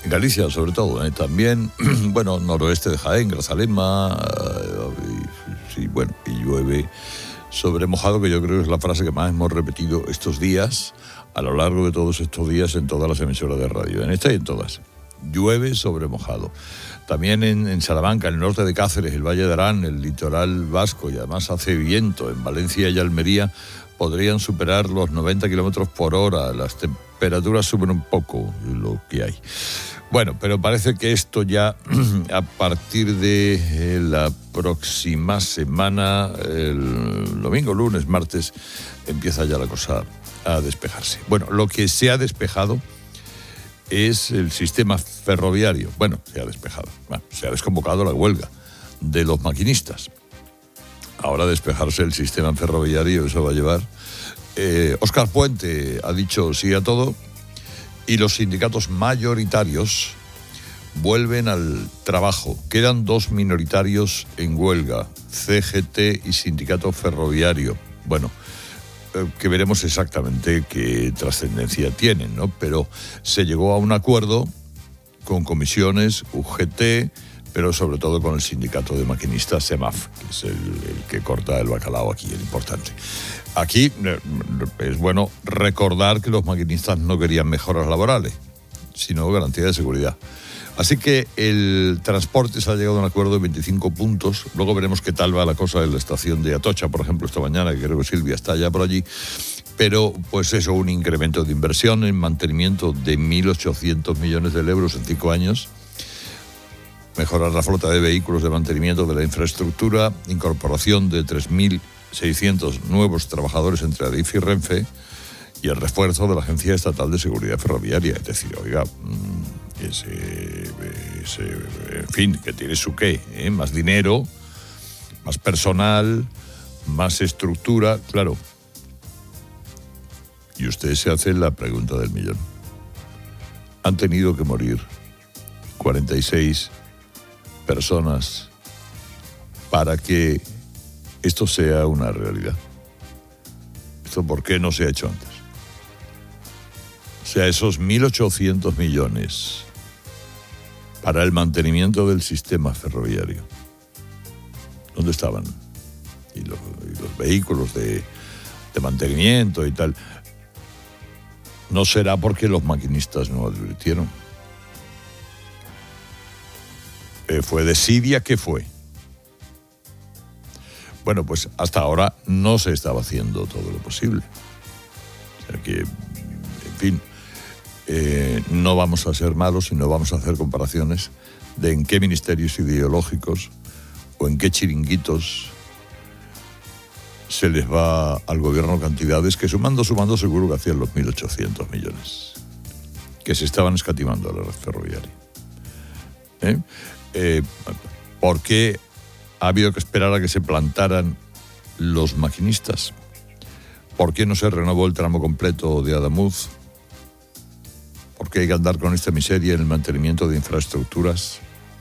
En Galicia, sobre todo, también, bueno, noroeste de Jaén, Grazalema, y llueve sobre mojado, que yo creo que es la frase que más hemos repetido estos días, a lo largo de todos estos días, en todas las emisoras de radio, en esta y en todas. Llueve sobre mojado. También en Salamanca, en el norte de Cáceres, el Valle de Arán, el litoral vasco, y además hace viento. En Valencia y Almería podrían superar los 90 kilómetros por hora. Las temperaturas suben un poco, lo que hay. Bueno, pero parece que esto ya a partir de la próxima semana, el domingo, lunes, martes, empieza ya la cosa a despejarse. Bueno, lo que se ha despejado es el sistema ferroviario. Bueno, se ha despejado. Se ha desconvocado la huelga de los maquinistas. Ahora a despejarse el sistema ferroviario, eso va a llevar. Óscar Puente ha dicho sí a todo y los sindicatos mayoritarios vuelven al trabajo. Quedan 2 minoritarios en huelga, CGT y Sindicato Ferroviario. Bueno, que veremos exactamente qué trascendencia tienen, ¿no? Pero se llegó a un acuerdo con comisiones, UGT, pero sobre todo con el sindicato de maquinistas SEMAF, que es el que corta el bacalao aquí, el importante. Aquí es bueno recordar que los maquinistas no querían mejoras laborales, sino garantía de seguridad. Así que el transporte se ha llegado a un acuerdo de 25 puntos. Luego veremos qué tal va la cosa en la estación de Atocha, por ejemplo, esta mañana, que creo que Silvia está ya por allí. Pero, pues eso, un incremento de inversión en mantenimiento de 1.800 millones de euros en 5 años. Mejorar la flota de vehículos de mantenimiento de la infraestructura. Incorporación de 3.600 nuevos trabajadores entre Adif y Renfe. Y el refuerzo de la Agencia Estatal de Seguridad Ferroviaria. Es decir, oiga, en fin, que tiene su qué, más dinero, más personal, más estructura, claro. Y usted se hace la pregunta del millón. Han tenido que morir 46 personas para que esto sea una realidad. ¿Esto por qué no se ha hecho antes? O sea, esos 1.800 millones para el mantenimiento del sistema ferroviario, ¿dónde estaban? Y los vehículos de mantenimiento y tal. ¿No será porque los maquinistas no advirtieron? ¿Fue desidia? ¿Qué fue? Bueno, pues hasta ahora no se estaba haciendo todo lo posible. O sea que, en fin, no vamos a ser malos y no vamos a hacer comparaciones de en qué ministerios ideológicos o en qué chiringuitos se les va al gobierno cantidades que sumando seguro que hacían los 1.800 millones que se estaban escatimando a la red ferroviaria. ¿Por qué ha habido que esperar a que se plantaran los maquinistas? ¿Por qué no se renovó el tramo completo de Adamuz? ¿Por qué hay que andar con esta miseria en el mantenimiento de infraestructuras?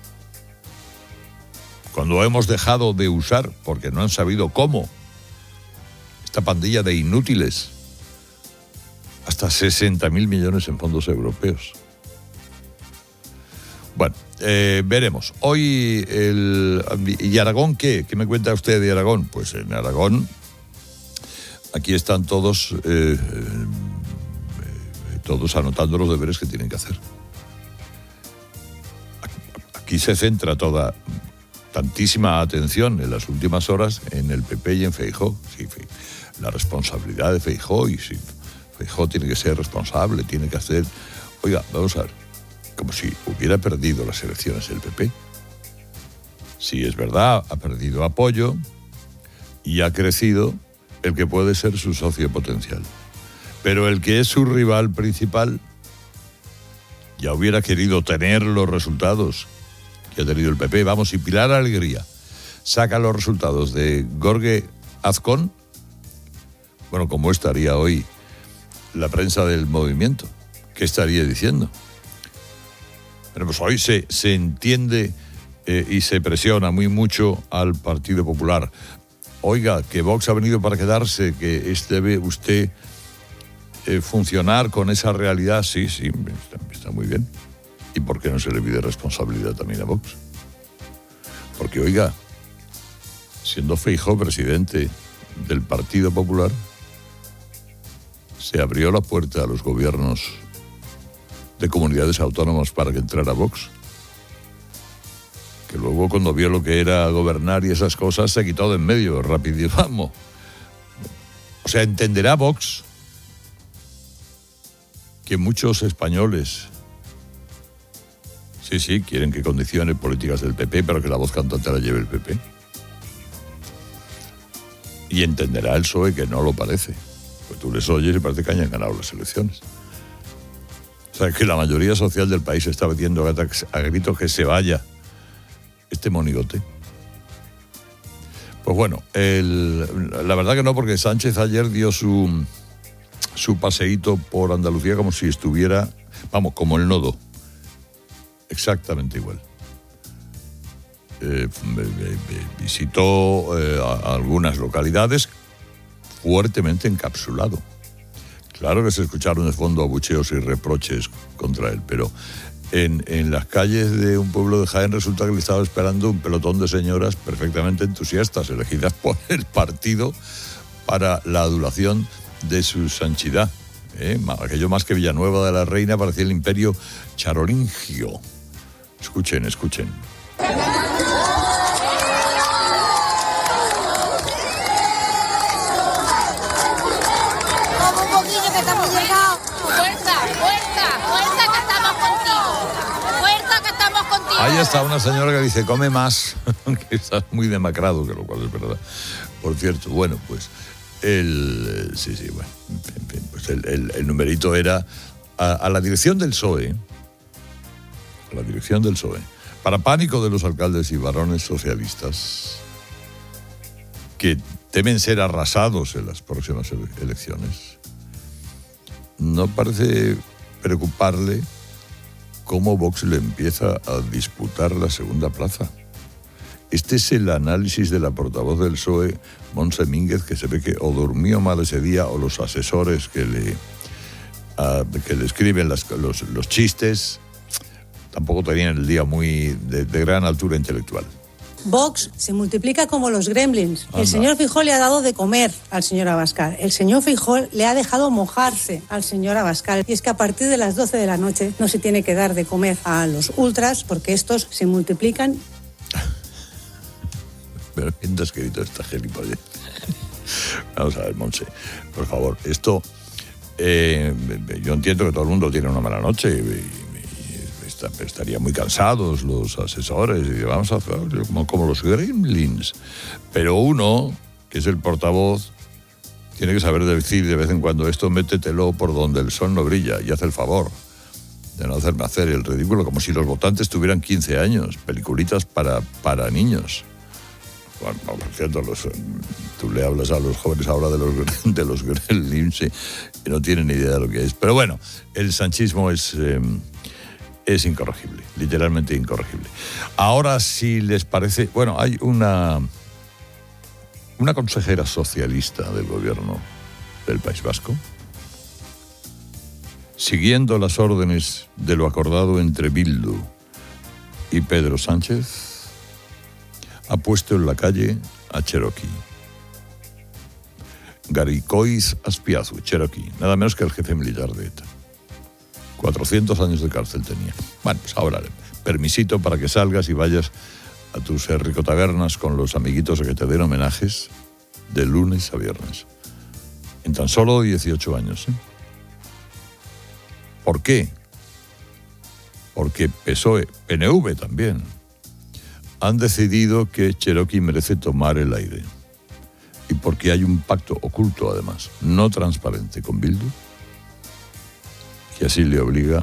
Cuando hemos dejado de usar, porque no han sabido cómo, esta pandilla de inútiles, hasta 60.000 millones en fondos europeos. Bueno, veremos. Hoy, ¿y Aragón qué? ¿Qué me cuenta usted de Aragón? Pues en Aragón, aquí están todos anotando los deberes que tienen que hacer. Aquí se centra tantísima atención en las últimas horas en el PP y en Feijóo. Sí, la responsabilidad de Feijóo, y si Feijóo tiene que ser responsable, tiene que hacer... Oiga, vamos a ver, como si hubiera perdido las elecciones el PP. Sí, es verdad, ha perdido apoyo y ha crecido el que puede ser su socio potencial. Pero el que es su rival principal ya hubiera querido tener los resultados que ha tenido el PP. Vamos, si Pilar Alegría saca los resultados de Jorge Azcón, bueno, ¿cómo estaría hoy la prensa del movimiento? ¿Qué estaría diciendo? Pero pues hoy se entiende y se presiona muy mucho al Partido Popular. Oiga, que Vox ha venido para quedarse, que debe usted funcionar con esa realidad. Sí, está muy bien. ¿Y por qué no se le pide responsabilidad también a Vox? Porque, oiga, siendo Feijóo presidente del Partido Popular, se abrió la puerta a los gobiernos de comunidades autónomas para que entrara Vox, que luego cuando vio lo que era gobernar y esas cosas se quitó de en medio, rapidísimo. O sea, entenderá Vox que muchos españoles sí quieren que condicione políticas del PP, pero que la voz cantante la lleve el PP. Y entenderá el PSOE que no lo parece. Pues tú les oyes y parece que hayan ganado las elecciones. O sea, que la mayoría social del país está pidiendo a gritos que se vaya este monigote. Pues bueno, la verdad que no, porque Sánchez ayer dio su paseíto por Andalucía como si estuviera, vamos, como el nodo. Exactamente igual. Visitó algunas localidades fuertemente encapsulado. Claro que se escucharon de fondo abucheos y reproches contra él, pero en las calles de un pueblo de Jaén resulta que le estaba esperando un pelotón de señoras perfectamente entusiastas, elegidas por el partido para la adulación de su sanchidad. Aquello más que Villanueva de la Reina parecía el imperio charolingio. Escuchen. Ahí está una señora que dice, come más, que está muy demacrado, que lo cual es verdad. Por cierto, bueno, pues el numerito era a la dirección del PSOE, para pánico de los alcaldes y varones socialistas, que temen ser arrasados en las próximas elecciones. No parece preocuparle cómo Vox le empieza a disputar la segunda plaza. Este es el análisis de la portavoz del PSOE, Montse Mínguez, que se ve que o durmió mal ese día o los asesores que le escriben los chistes tampoco tenían el día muy de gran altura intelectual. Vox se multiplica como los gremlins. El señor Feijóo le ha dado de comer al señor Abascal. El señor Feijóo le ha dejado mojarse al señor Abascal. Y es que a partir de las 12 de la noche no se tiene que dar de comer a los ultras porque estos se multiplican. Pero ¿quién te ha escrito esta gilipollez? Vamos a ver, Montse, por favor. Esto, yo entiendo que todo el mundo tiene una mala noche y estarían muy cansados los asesores y vamos a hacer como los gremlins, pero uno, que es el portavoz, tiene que saber decir de vez en cuando esto, métetelo por donde el sol no brilla y haz el favor de no hacerme hacer el ridículo, como si los votantes tuvieran 15 años, peliculitas para niños. Bueno, por cierto, tú le hablas a los jóvenes ahora de los gremlins y no tienen ni idea de lo que es, pero bueno, el sanchismo es incorregible, literalmente incorregible. Ahora, si les parece, bueno, hay una consejera socialista del gobierno del País Vasco, siguiendo las órdenes de lo acordado entre Bildu y Pedro Sánchez, ha puesto en la calle a Cherokee. Garicoiz Azpiazu, Cherokee, nada menos que el jefe militar de ETA. 400 años de cárcel tenía. Bueno, pues ahora, permisito para que salgas y vayas a tus ricotavernas con los amiguitos a que te den homenajes de lunes a viernes. En tan solo 18 años. ¿Por qué? Porque PSOE, PNV también, han decidido que Cherokee merece tomar el aire. Y porque hay un pacto oculto, además, no transparente con Bildu, que así le obliga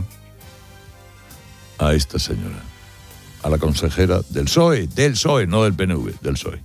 a esta señora, a la consejera del PSOE, no del PNV, del PSOE.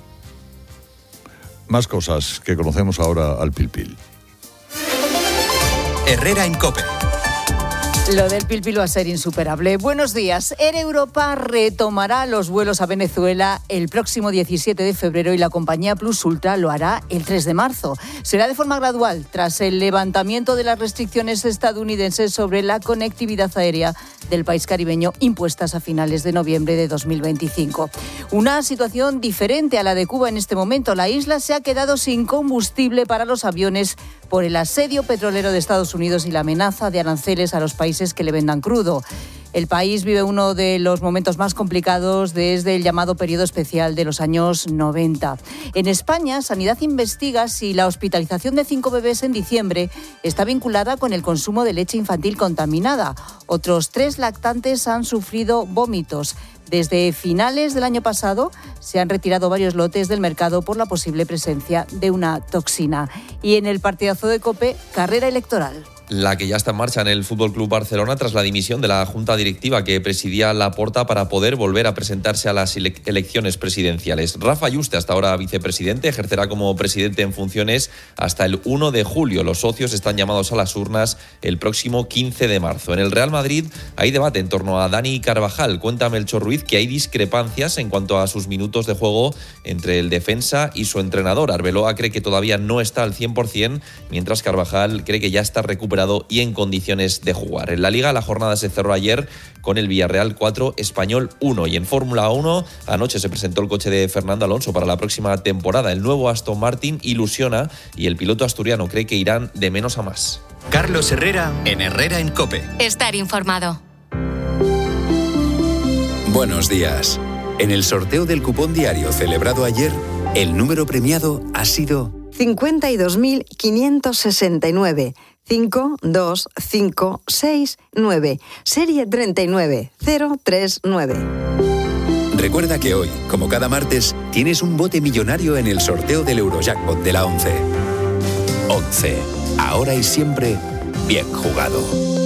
Más cosas que conocemos ahora al pil pil. Herrera en COPE. Lo del Pil Pil va a ser insuperable. Buenos días. Air Europa retomará los vuelos a Venezuela el próximo 17 de febrero y la compañía Plus Ultra lo hará el 3 de marzo. Será de forma gradual, tras el levantamiento de las restricciones estadounidenses sobre la conectividad aérea del país caribeño impuestas a finales de noviembre de 2025. Una situación diferente a la de Cuba en este momento. La isla se ha quedado sin combustible para los aviones por el asedio petrolero de Estados Unidos y la amenaza de aranceles a los países que le vendan crudo. El país vive uno de los momentos más complicados desde el llamado periodo especial de los años 90. En España, Sanidad investiga si la hospitalización de 5 bebés en diciembre está vinculada con el consumo de leche infantil contaminada. Otros 3 lactantes han sufrido vómitos. Desde finales del año pasado se han retirado varios lotes del mercado por la posible presencia de una toxina. Y en el partidazo de COPE, carrera electoral. La que ya está en marcha en el FC Barcelona tras la dimisión de la junta directiva que presidía Laporta para poder volver a presentarse a las elecciones presidenciales. Rafa Yuste, hasta ahora vicepresidente, ejercerá como presidente en funciones hasta el 1 de julio. Los socios están llamados a las urnas el próximo 15 de marzo. En el Real Madrid hay debate en torno a Dani Carvajal. Cuenta Melchor Ruiz que hay discrepancias en cuanto a sus minutos de juego entre el defensa y su entrenador. Arbeloa cree que todavía no está al 100%, mientras Carvajal cree que ya está recuperado y en condiciones de jugar. En la Liga la jornada se cerró ayer con el Villarreal 4, Español 1. Y en Fórmula 1 anoche se presentó el coche de Fernando Alonso para la próxima temporada. El nuevo Aston Martin ilusiona y el piloto asturiano cree que irán de menos a más. Carlos Herrera en Herrera en COPE. Estar informado. Buenos días. En el sorteo del cupón diario celebrado ayer, el número premiado ha sido 52.569. 52569, serie 39039. Recuerda que hoy, como cada martes, tienes un bote millonario en el sorteo del Eurojackpot de la 11. 11. Ahora y siempre, bien jugado.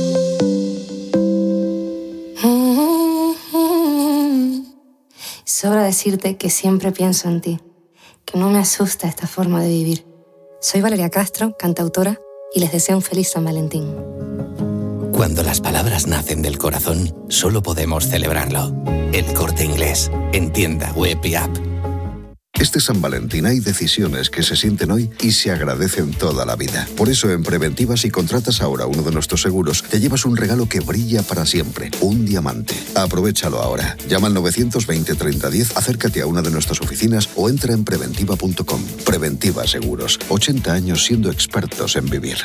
Sobra decirte que siempre pienso en ti, que no me asusta esta forma de vivir. Soy Valeria Castro, cantautora, y les deseo un feliz San Valentín. Cuando las palabras nacen del corazón, solo podemos celebrarlo. El Corte Inglés, en tienda, web y app. Este San Valentín hay decisiones que se sienten hoy y se agradecen toda la vida. Por eso en Preventiva, si contratas ahora uno de nuestros seguros, te llevas un regalo que brilla para siempre, un diamante. Aprovéchalo ahora. Llama al 920-3010, acércate a una de nuestras oficinas o entra en preventiva.com. Preventiva Seguros, 80 años siendo expertos en vivir.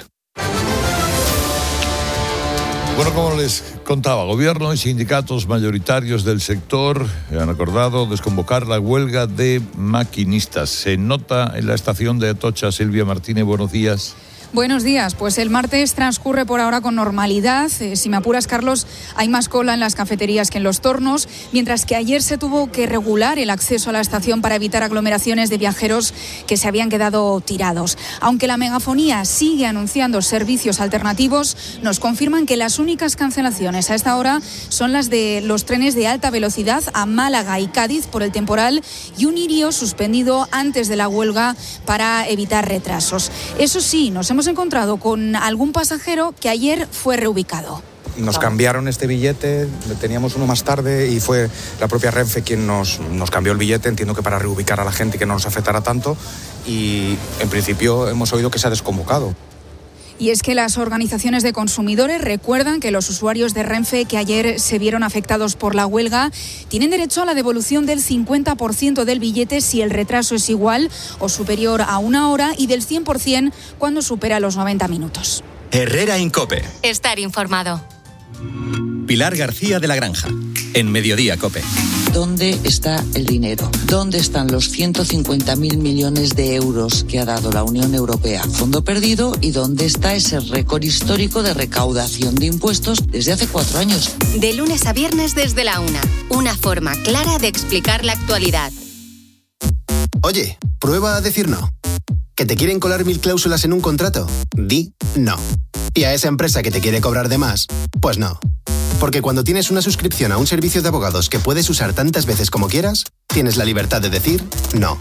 Bueno, como les contaba, gobierno y sindicatos mayoritarios del sector han acordado desconvocar la huelga de maquinistas. Se nota en la estación de Atocha. Silvia Martínez, buenos días. Buenos días. Pues el martes transcurre por ahora con normalidad. Si me apuras, Carlos, hay más cola en las cafeterías que en los tornos, mientras que ayer se tuvo que regular el acceso a la estación para evitar aglomeraciones de viajeros que se habían quedado tirados. Aunque la megafonía sigue anunciando servicios alternativos, nos confirman que las únicas cancelaciones a esta hora son las de los trenes de alta velocidad a Málaga y Cádiz por el temporal y un irio suspendido antes de la huelga para evitar retrasos. Eso sí, nos hemos encontrado con algún pasajero que ayer fue reubicado. Nos cambiaron este billete, teníamos uno más tarde y fue la propia Renfe quien nos cambió el billete, entiendo que para reubicar a la gente y que no nos afectara tanto, y en principio hemos oído que se ha desconvocado. Y es que las organizaciones de consumidores recuerdan que los usuarios de Renfe que ayer se vieron afectados por la huelga tienen derecho a la devolución del 50% del billete si el retraso es igual o superior a 1 hora y del 100% cuando supera los 90 minutos. Herrera en COPE. Estar informado. Pilar García de la Granja, en Mediodía COPE. ¿Dónde está el dinero? ¿Dónde están los 150.000 millones de euros que ha dado la Unión Europea? Fondo perdido. ¿Y dónde está ese récord histórico de recaudación de impuestos desde hace 4 años? De lunes a viernes desde la 1. Una forma clara de explicar la actualidad. Oye, prueba a decir no. ¿Que te quieren colar 1000 cláusulas en un contrato? Di no. ¿Y a esa empresa que te quiere cobrar de más? Pues no. Porque cuando tienes una suscripción a un servicio de abogados que puedes usar tantas veces como quieras, tienes la libertad de decir no.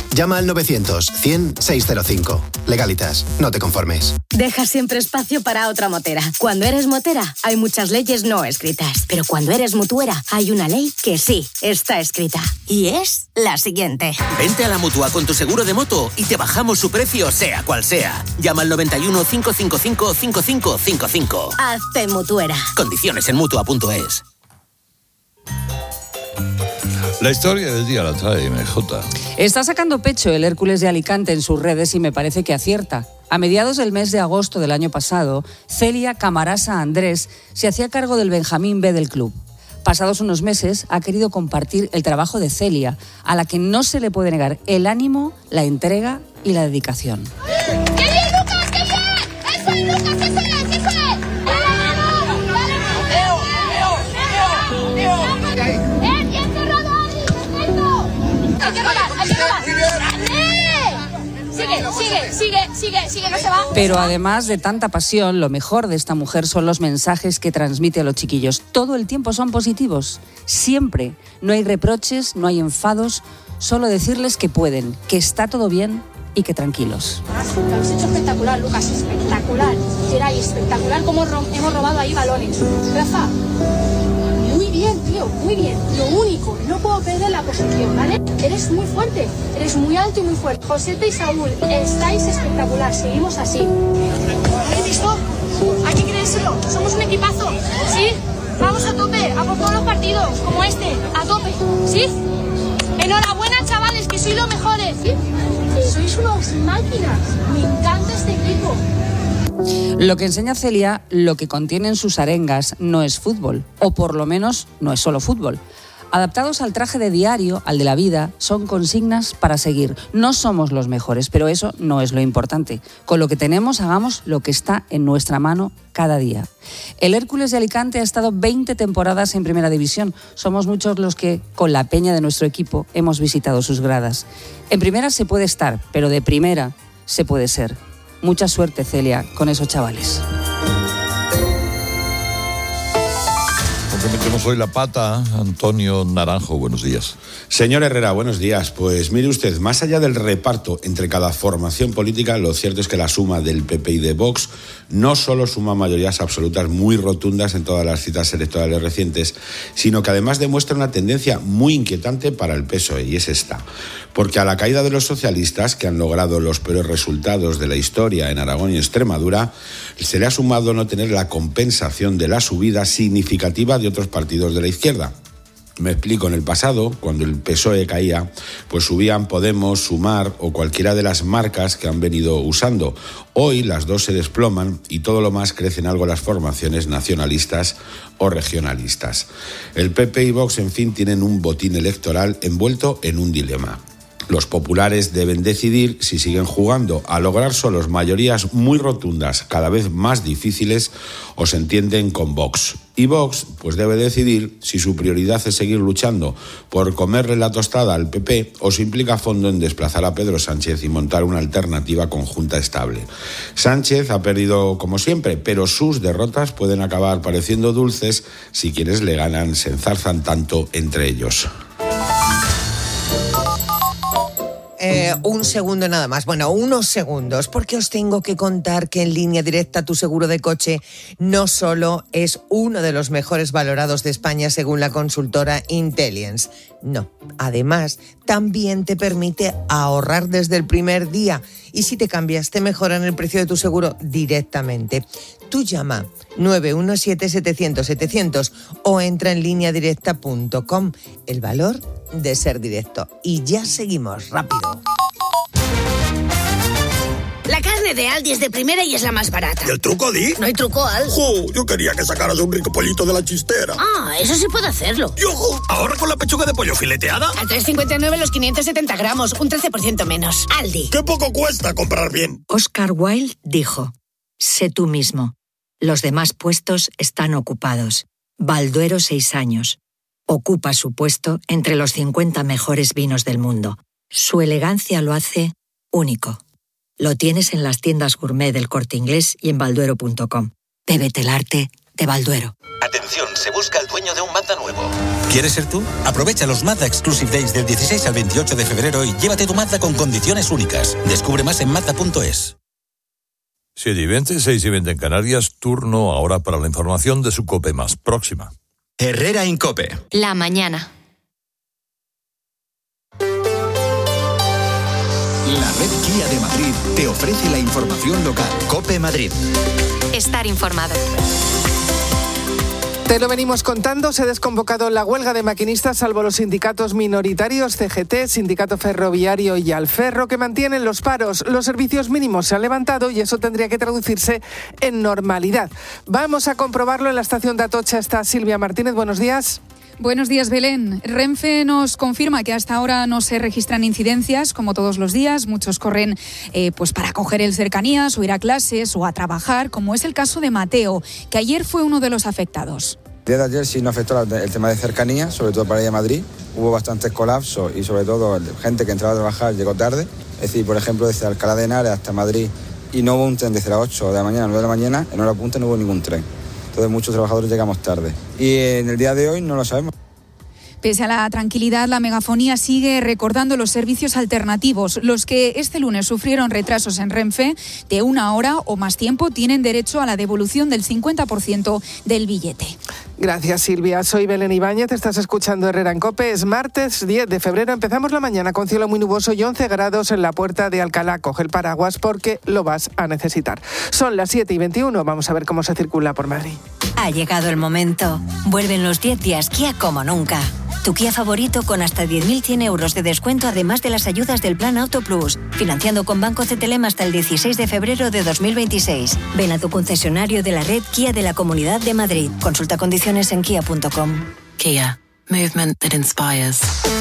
Llama al 900-100-605. Legalitas, no te conformes. Deja siempre espacio para otra motera. Cuando eres motera, hay muchas leyes no escritas. Pero cuando eres mutuera, hay una ley que sí está escrita. Y es la siguiente. Vente a la Mutua con tu seguro de moto y te bajamos su precio, sea cual sea. Llama al 91 555 5555. Hazte mutuera. Condiciones en Mutua.es. La historia del día la trae MJ. Está sacando pecho el Hércules de Alicante en sus redes y me parece que acierta. A mediados del mes de agosto del año pasado, Celia Camarasa Andrés se hacía cargo del Benjamín B del club. Pasados unos meses, ha querido compartir el trabajo de Celia, a la que no se le puede negar el ánimo, la entrega y la dedicación. ¡Qué bien, Lucas! ¡Qué bien! ¡Eso es, Lucas! ¡Eso es! ¡Eso es! Sigue, no se va. Pero además de tanta pasión, lo mejor de esta mujer son los mensajes que transmite a los chiquillos. Todo el tiempo son positivos, siempre. No hay reproches, no hay enfados, solo decirles que pueden, que está todo bien y que tranquilos. Lo has hecho espectacular, Lucas, espectacular. Geray, espectacular cómo hemos robado ahí balones. Rafa, muy bien, tío, muy bien. Lo único, no puedo perder la posición, ¿vale? Eres muy fuerte, eres muy alto y muy fuerte. Josete y Saúl, estáis espectacular, seguimos así. ¿Habéis visto? Hay que creérselo, somos un equipazo, ¿sí? Vamos a tope, a por todos los partidos, como este, a tope, ¿sí? Enhorabuena, chavales, que sois los mejores, ¿sí? Sois unas máquinas, me encanta este equipo. Lo que enseña Celia, lo que contienen sus arengas, no es fútbol, o por lo menos no es solo fútbol. Adaptados al traje de diario, al de la vida, son consignas para seguir. No somos los mejores, pero eso no es lo importante. Con lo que tenemos, hagamos lo que está en nuestra mano cada día. El Hércules de Alicante ha estado 20 temporadas en Primera División. Somos muchos los que, con la peña de nuestro equipo, hemos visitado sus gradas. En primera se puede estar, pero de primera se puede ser. Mucha suerte, Celia, con esos chavales. Metemos hoy la pata. Antonio Naranjo, buenos días. Señor Herrera, buenos días. Pues mire usted, más allá del reparto entre cada formación política, lo cierto es que la suma del PP y de Vox no solo suma mayorías absolutas muy rotundas en todas las citas electorales recientes, sino que además demuestra una tendencia muy inquietante para el PSOE, y es esta. Porque a la caída de los socialistas, que han logrado los peores resultados de la historia en Aragón y Extremadura, se le ha sumado no tener la compensación de la subida significativa de otros partidos de la izquierda. Me explico, en el pasado, cuando el PSOE caía, pues subían Podemos, Sumar o cualquiera de las marcas que han venido usando. Hoy las dos se desploman y todo lo más crecen algo las formaciones nacionalistas o regionalistas. El PP y Vox, en fin, tienen un botín electoral envuelto en un dilema. Los populares deben decidir si siguen jugando a lograr solos mayorías muy rotundas, cada vez más difíciles, o se entienden con Vox. Y Vox, pues debe decidir si su prioridad es seguir luchando por comerle la tostada al PP o se implica a fondo en desplazar a Pedro Sánchez y montar una alternativa conjunta estable. Sánchez ha perdido como siempre, pero sus derrotas pueden acabar pareciendo dulces si quienes le ganan se enzarzan tanto entre ellos. Un segundo nada más, bueno, unos segundos, porque os tengo que contar que en Línea Directa tu seguro de coche no solo es uno de los mejores valorados de España según la consultora Intellience, no, además también te permite ahorrar desde el primer día y si te cambias te mejoran el precio de tu seguro directamente. Tú llama 917-700-700 o entra en lineadirecta.com. El valor de ser directo. Y ya seguimos, rápido. La carne de Aldi es de primera y es la más barata. ¿Y el truco, Di? No hay truco, Al. ¡Jo! Yo quería que sacaras un rico pollito de la chistera. Ah, eso sí puedo hacerlo. ¡Yojo! Ahora con la pechuga de pollo fileteada. A 3,59 los 570 gramos, un 13% menos. Aldi. ¡Qué poco cuesta comprar bien! Oscar Wilde dijo: sé tú mismo. Los demás puestos están ocupados. Balduero 6 años. Ocupa su puesto entre los 50 mejores vinos del mundo. Su elegancia lo hace único. Lo tienes en las tiendas gourmet del Corte Inglés y en balduero.com. Bébete el arte de Balduero. Atención, se busca el dueño de un Mazda nuevo. ¿Quieres ser tú? Aprovecha los Mazda Exclusive Days del 16 al 28 de febrero y llévate tu Mazda con condiciones únicas. Descubre más en Mazda.es. 7:20, 6:20 en Canarias. Turno ahora para la información de su COPE más próxima. Herrera en COPE. La mañana. La red Kia de Madrid te ofrece la información local. COPE Madrid. Estar informado. Te lo venimos contando, se ha desconvocado la huelga de maquinistas salvo los sindicatos minoritarios CGT, Sindicato Ferroviario y Alferro, que mantienen los paros. Los servicios mínimos se han levantado y eso tendría que traducirse en normalidad. Vamos a comprobarlo en la estación de Atocha. Está Silvia Martínez, buenos días. Buenos días, Belén. Renfe nos confirma que hasta ahora no se registran incidencias, como todos los días. Muchos corren pues para coger el cercanías o ir a clases o a trabajar, como es el caso de Mateo, que ayer fue uno de los afectados. El día de ayer sí nos afectó el tema de cercanías, sobre todo para ir a Madrid. Hubo bastantes colapsos y sobre todo gente que entraba a trabajar llegó tarde. Es decir, por ejemplo, desde Alcalá de Henares hasta Madrid y no hubo un tren desde las 8 de la mañana a 9 de la mañana, en hora punta no hubo ningún tren. Entonces muchos trabajadores llegamos tarde. Y en el día de hoy no lo sabemos. Pese a la tranquilidad, la megafonía sigue recordando los servicios alternativos. Los que este lunes sufrieron retrasos en Renfe de 1 hora o más tiempo tienen derecho a la devolución del 50% del billete. Gracias, Silvia. Soy Belén Ibáñez, estás escuchando Herrera en COPE. Es martes 10 de febrero. Empezamos la mañana con cielo muy nuboso y 11 grados en la puerta de Alcalá. Coge el paraguas porque lo vas a necesitar. Son las 7:21. Vamos a ver cómo se circula por Madrid. Ha llegado el momento. Vuelven los 10 días Kia como nunca. Tu Kia favorito con hasta 10.100 euros de descuento, además de las ayudas del Plan Auto Plus. Financiando con Banco CTLM hasta el 16 de febrero de 2026. Ven a tu concesionario de la red Kia de la Comunidad de Madrid. Consulta condiciones en kia.com. Kia. Movement that inspires.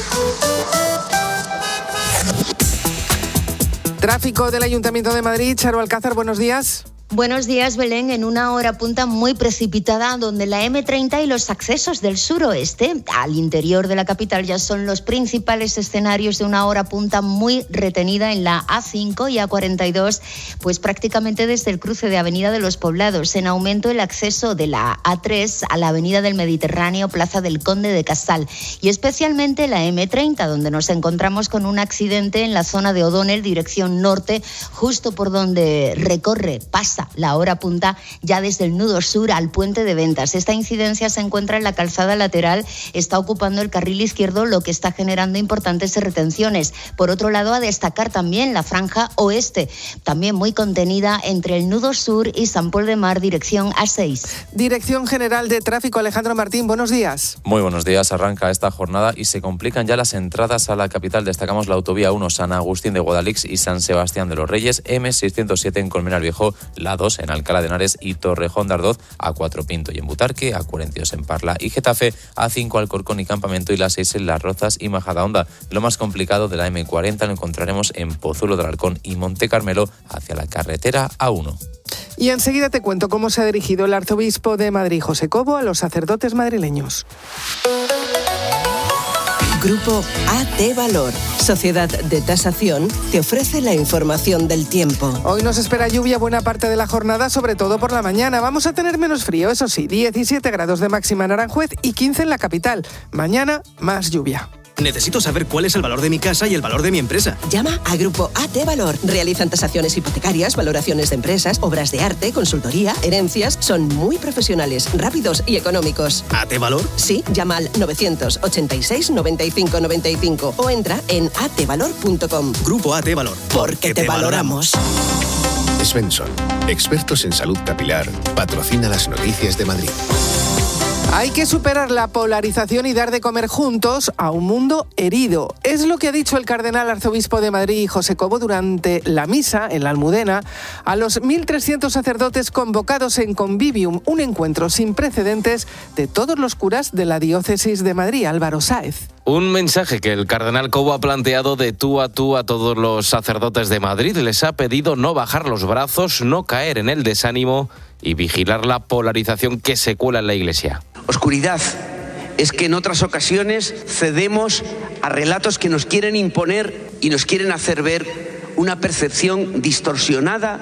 Tráfico del Ayuntamiento de Madrid. Charo Alcázar, buenos días. Buenos días, Belén. En una hora punta muy precipitada donde la M30 y los accesos del suroeste al interior de la capital ya son los principales escenarios de una hora punta muy retenida en la A5 y A42, pues prácticamente desde el cruce de Avenida de los Poblados. En aumento el acceso de la A3 a la Avenida del Mediterráneo, Plaza del Conde de Casal, y especialmente la M30, donde nos encontramos con un accidente en la zona de O'Donnell, dirección norte, justo por donde pasa la hora punta ya desde el nudo sur al puente de Ventas. Esta incidencia se encuentra en la calzada lateral, está ocupando el carril izquierdo, lo que está generando importantes retenciones. Por otro lado, a destacar también la franja oeste, también muy contenida entre el nudo sur y San Pol de Mar, dirección A6. Dirección General de Tráfico, Alejandro Martín, buenos días. Muy buenos días, arranca esta jornada y se complican ya las entradas a la capital. Destacamos la autovía 1 San Agustín de Guadalix y San Sebastián de los Reyes, M607 en Colmenar Viejo, la 2 en Alcalá de Henares y Torrejón de Ardoz, A4 Pinto y en Butarque, A42 en Parla y Getafe, A5 Alcorcón y Campamento y la 6 en Las Rozas y Majadahonda. Lo más complicado de la M40 lo encontraremos en Pozuelo del Alarcón y Monte Carmelo hacia la carretera A1. Y enseguida te cuento cómo se ha dirigido el arzobispo de Madrid, José Cobo, a los sacerdotes madrileños. Grupo AT Valor, Sociedad de Tasación, te ofrece la información del tiempo. Hoy nos espera lluvia buena parte de la jornada, sobre todo por la mañana. Vamos a tener menos frío, eso sí, 17 grados de máxima en Aranjuez y 15 en la capital. Mañana, más lluvia. Necesito saber cuál es el valor de mi casa y el valor de mi empresa. Llama a Grupo AT Valor. Realizan tasaciones hipotecarias, valoraciones de empresas, obras de arte, consultoría, herencias. Son muy profesionales, rápidos y económicos. ¿AT Valor? Sí, llama al 986 95 95 o entra en atvalor.com. Grupo AT Valor. Porque te valoramos. Svensson, expertos en salud capilar, patrocina las noticias de Madrid. Hay que superar la polarización y dar de comer juntos a un mundo herido. Es lo que ha dicho el cardenal arzobispo de Madrid, José Cobo, durante la misa en la Almudena a los 1.300 sacerdotes convocados en Convivium, un encuentro sin precedentes de todos los curas de la diócesis de Madrid. Álvaro Sáez. Un mensaje que el cardenal Cobo ha planteado de tú a todos los sacerdotes de Madrid. Les ha pedido no bajar los brazos, no caer en el desánimo y vigilar la polarización que se cuela en la Iglesia. Oscuridad es que en otras ocasiones cedemos a relatos que nos quieren imponer y nos quieren hacer ver una percepción distorsionada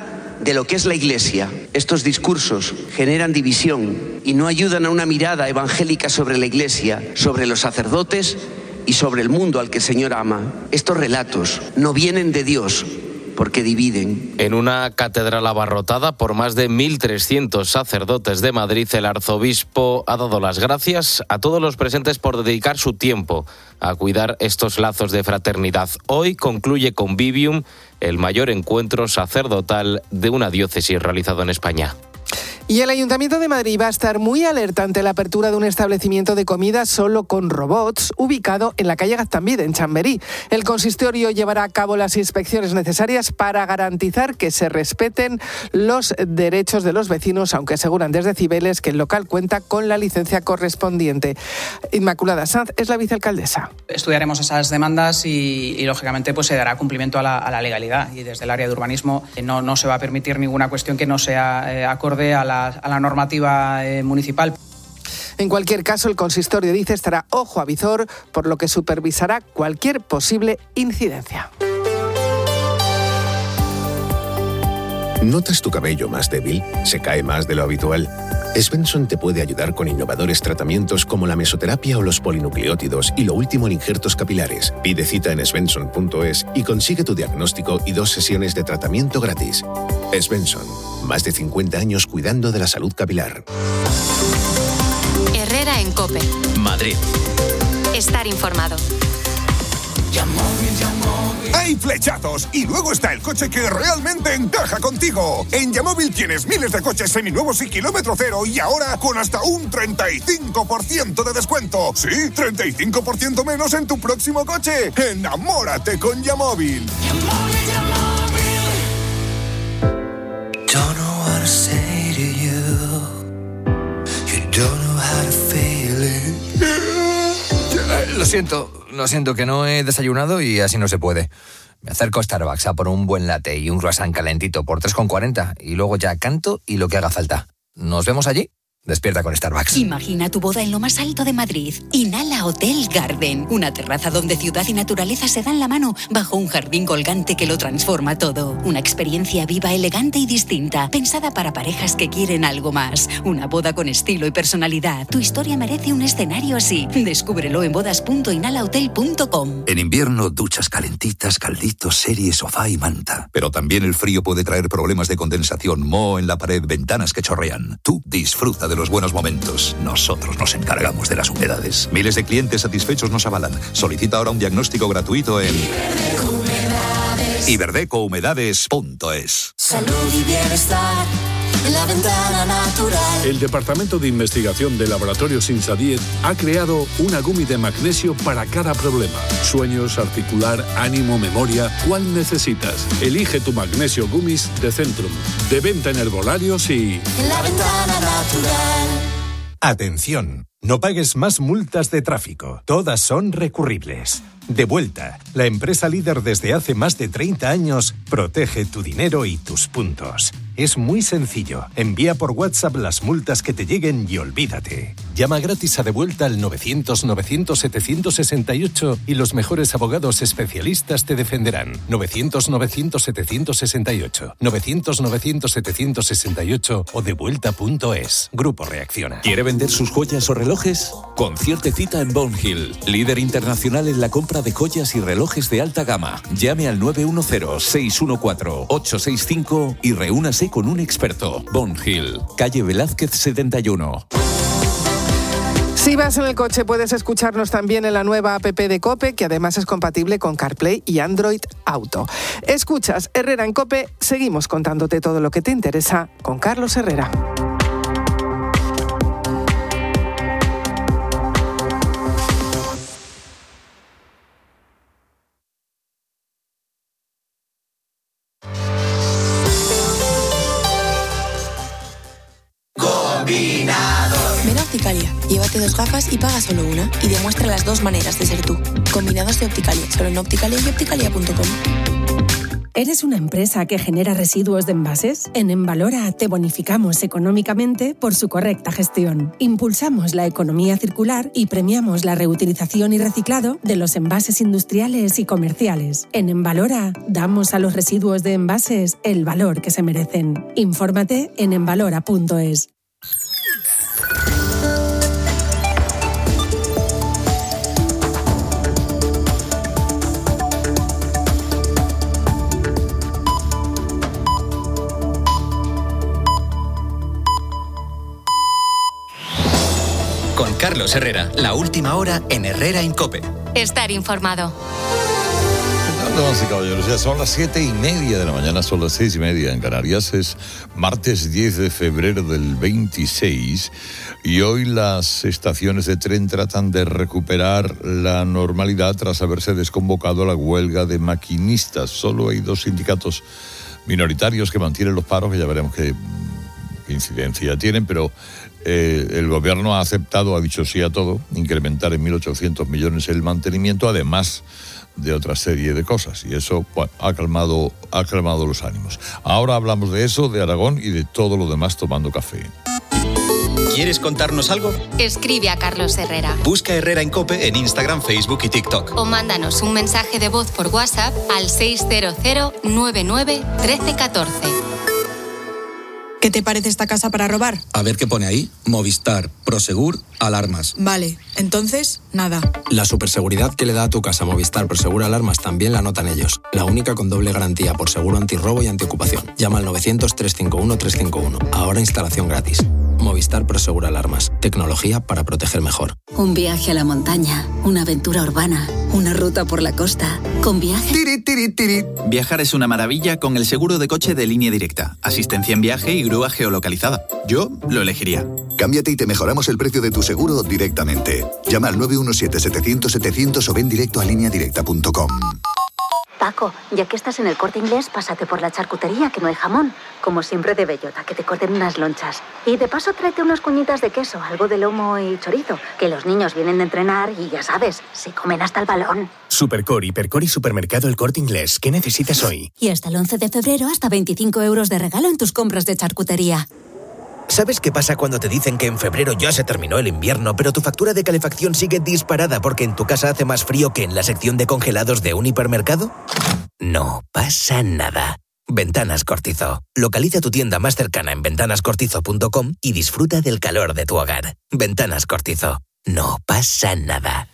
de lo que es la Iglesia. Estos discursos generan división y no ayudan a una mirada evangélica sobre la Iglesia, sobre los sacerdotes y sobre el mundo al que el Señor ama. Estos relatos no vienen de Dios, porque dividen. En una catedral abarrotada por más de 1.300 sacerdotes de Madrid, el arzobispo ha dado las gracias a todos los presentes por dedicar su tiempo a cuidar estos lazos de fraternidad. Hoy concluye Convivium, el mayor encuentro sacerdotal de una diócesis realizado en España. Y el Ayuntamiento de Madrid va a estar muy alerta ante la apertura de un establecimiento de comida solo con robots ubicado en la calle Gaztambide, en Chamberí. El consistorio llevará a cabo las inspecciones necesarias para garantizar que se respeten los derechos de los vecinos, aunque aseguran desde Cibeles que el local cuenta con la licencia correspondiente. Inmaculada Sanz es la vicealcaldesa. Estudiaremos esas demandas y lógicamente pues se dará cumplimiento a la legalidad, y desde el área de urbanismo no se va a permitir ninguna cuestión que no sea acorde a la normativa municipal. En cualquier caso, el consistorio dice estará ojo a visor, por lo que supervisará cualquier posible incidencia. ¿Notas tu cabello más débil? ¿Se cae más de lo habitual? Svensson te puede ayudar con innovadores tratamientos como la mesoterapia o los polinucleótidos y lo último en injertos capilares. Pide cita en svensson.es y consigue tu diagnóstico y 2 sesiones de tratamiento gratis. Svensson, más de 50 años cuidando de la salud capilar. Herrera en COPE. Madrid. Estar informado. Hay flechazos y luego está el coche que realmente encaja contigo. En Yamóvil tienes miles de coches seminuevos y kilómetro cero y ahora con hasta un 35% de descuento. Sí, 35% menos en tu próximo coche. Enamórate con Yamóvil. Don't know what to say to you. You don't know how to feel it. Lo siento que no he desayunado y así no se puede. Me acerco a Starbucks a por un buen latte y un croissant calentito por 3,40 y luego ya canto y lo que haga falta. ¿Nos vemos allí? Despierta con Starbucks. Imagina tu boda en lo más alto de Madrid. Inhala Hotel Garden. Una terraza donde ciudad y naturaleza se dan la mano bajo un jardín colgante que lo transforma todo. Una experiencia viva, elegante y distinta. Pensada para parejas que quieren algo más. Una boda con estilo y personalidad. Tu historia merece un escenario así. Descúbrelo en bodas.inhalahotel.com. En invierno, duchas calentitas, calditos, serie, sofá y manta. Pero también el frío puede traer problemas de condensación, moho en la pared, ventanas que chorrean. Tú disfruta de los buenos momentos. Nosotros nos encargamos de las humedades. Miles de clientes satisfechos nos avalan. Solicita ahora un diagnóstico gratuito en iberdecouhumedades.es. Salud y bienestar en la ventana natural. El Departamento de Investigación de Laboratorios Insadiet ha creado una gummy de magnesio para cada problema. Sueños, articular, ánimo, memoria. ¿Cuál necesitas? Elige tu magnesio gummies de Centrum. De venta en herbolarios y... En la ventana natural. Atención, no pagues más multas de tráfico. Todas son recurribles. Devuelta, la empresa líder desde hace más de 30 años, protege tu dinero y tus puntos. Es muy sencillo. Envía por WhatsApp las multas que te lleguen y olvídate. Llama gratis a Devuelta al 900-900-768 y los mejores abogados especialistas te defenderán. 900-900-768. 900-900-768 o devuelta.es. Grupo Reacciona. ¿Quiere vender sus joyas o relojes? Concierte cita en Bone, líder internacional en la compra de joyas y relojes de alta gama. Llame al 910-614-865 y reúnase con un experto. Bone Hill, calle Velázquez 71. Si vas en el coche puedes escucharnos también en la nueva app de COPE, que además es compatible con CarPlay y Android Auto. Escuchas Herrera en COPE, seguimos contándote todo lo que te interesa con Carlos Herrera. Ven a Opticalia, llévate 2 gafas y paga solo una y demuestra las 2 maneras de ser tú. Combinados de Opticalia, solo en Opticalia y Opticalia.com. ¿Eres una empresa que genera residuos de envases? En Envalora te bonificamos económicamente por su correcta gestión. Impulsamos la economía circular y premiamos la reutilización y reciclado de los envases industriales y comerciales. En Envalora damos a los residuos de envases el valor que se merecen. Infórmate en envalora.es. Con Carlos Herrera, la última hora en Herrera Incope. Estar informado. Damas y caballeros, ya son las 7:30 de la mañana, son las 6:30 en Canarias. Es martes 10 de febrero del 26 y hoy las estaciones de tren tratan de recuperar la normalidad tras haberse desconvocado la huelga de maquinistas. Solo hay 2 sindicatos minoritarios que mantienen los paros, que ya veremos qué incidencia tienen, pero el gobierno ha aceptado, ha dicho sí a todo, incrementar en 1.800 millones el mantenimiento, además de otra serie de cosas, y eso, bueno, ha calmado los ánimos. Ahora hablamos de eso, de Aragón y de todo lo demás tomando café. ¿Quieres contarnos algo? Escribe a Carlos Herrera. Busca Herrera Incope en Instagram, Facebook y TikTok. O mándanos un mensaje de voz por WhatsApp al 600 99 13 14. ¿Qué te parece esta casa para robar? A ver qué pone ahí. Movistar, Prosegur, alarmas. Vale, entonces, nada. La superseguridad que le da a tu casa Movistar Prosegur Alarmas también la anotan ellos. La única con doble garantía por seguro antirrobo y antiocupación. Llama al 900-351-351. Ahora instalación gratis. Movistar Prosegur Alarmas. Tecnología para proteger mejor. Un viaje a la montaña, una aventura urbana, una ruta por la costa. Con Viaje... Viajar es una maravilla con el seguro de coche de Línea Directa. Asistencia en viaje y grúa geolocalizada. Yo lo elegiría. Cámbiate y te mejoramos el precio de tu seguro directamente. Llama al 917-700-700 o ven directo a lineadirecta.com. Paco, ya que estás en el Corte Inglés, pásate por la charcutería, que no hay jamón. Como siempre de bellota, que te corten unas lonchas. Y de paso tráete unas cuñitas de queso, algo de lomo y chorizo. Que los niños vienen de entrenar y ya sabes, se comen hasta el balón. Supercor, Hipercor y Supermercado El Corte Inglés. ¿Qué necesitas hoy? Y hasta el 11 de febrero, hasta 25 euros de regalo en tus compras de charcutería. ¿Sabes qué pasa cuando te dicen que en febrero ya se terminó el invierno, pero tu factura de calefacción sigue disparada porque en tu casa hace más frío que en la sección de congelados de un hipermercado? No pasa nada. Ventanas Cortizo. Localiza tu tienda más cercana en ventanascortizo.com y disfruta del calor de tu hogar. Ventanas Cortizo. No pasa nada.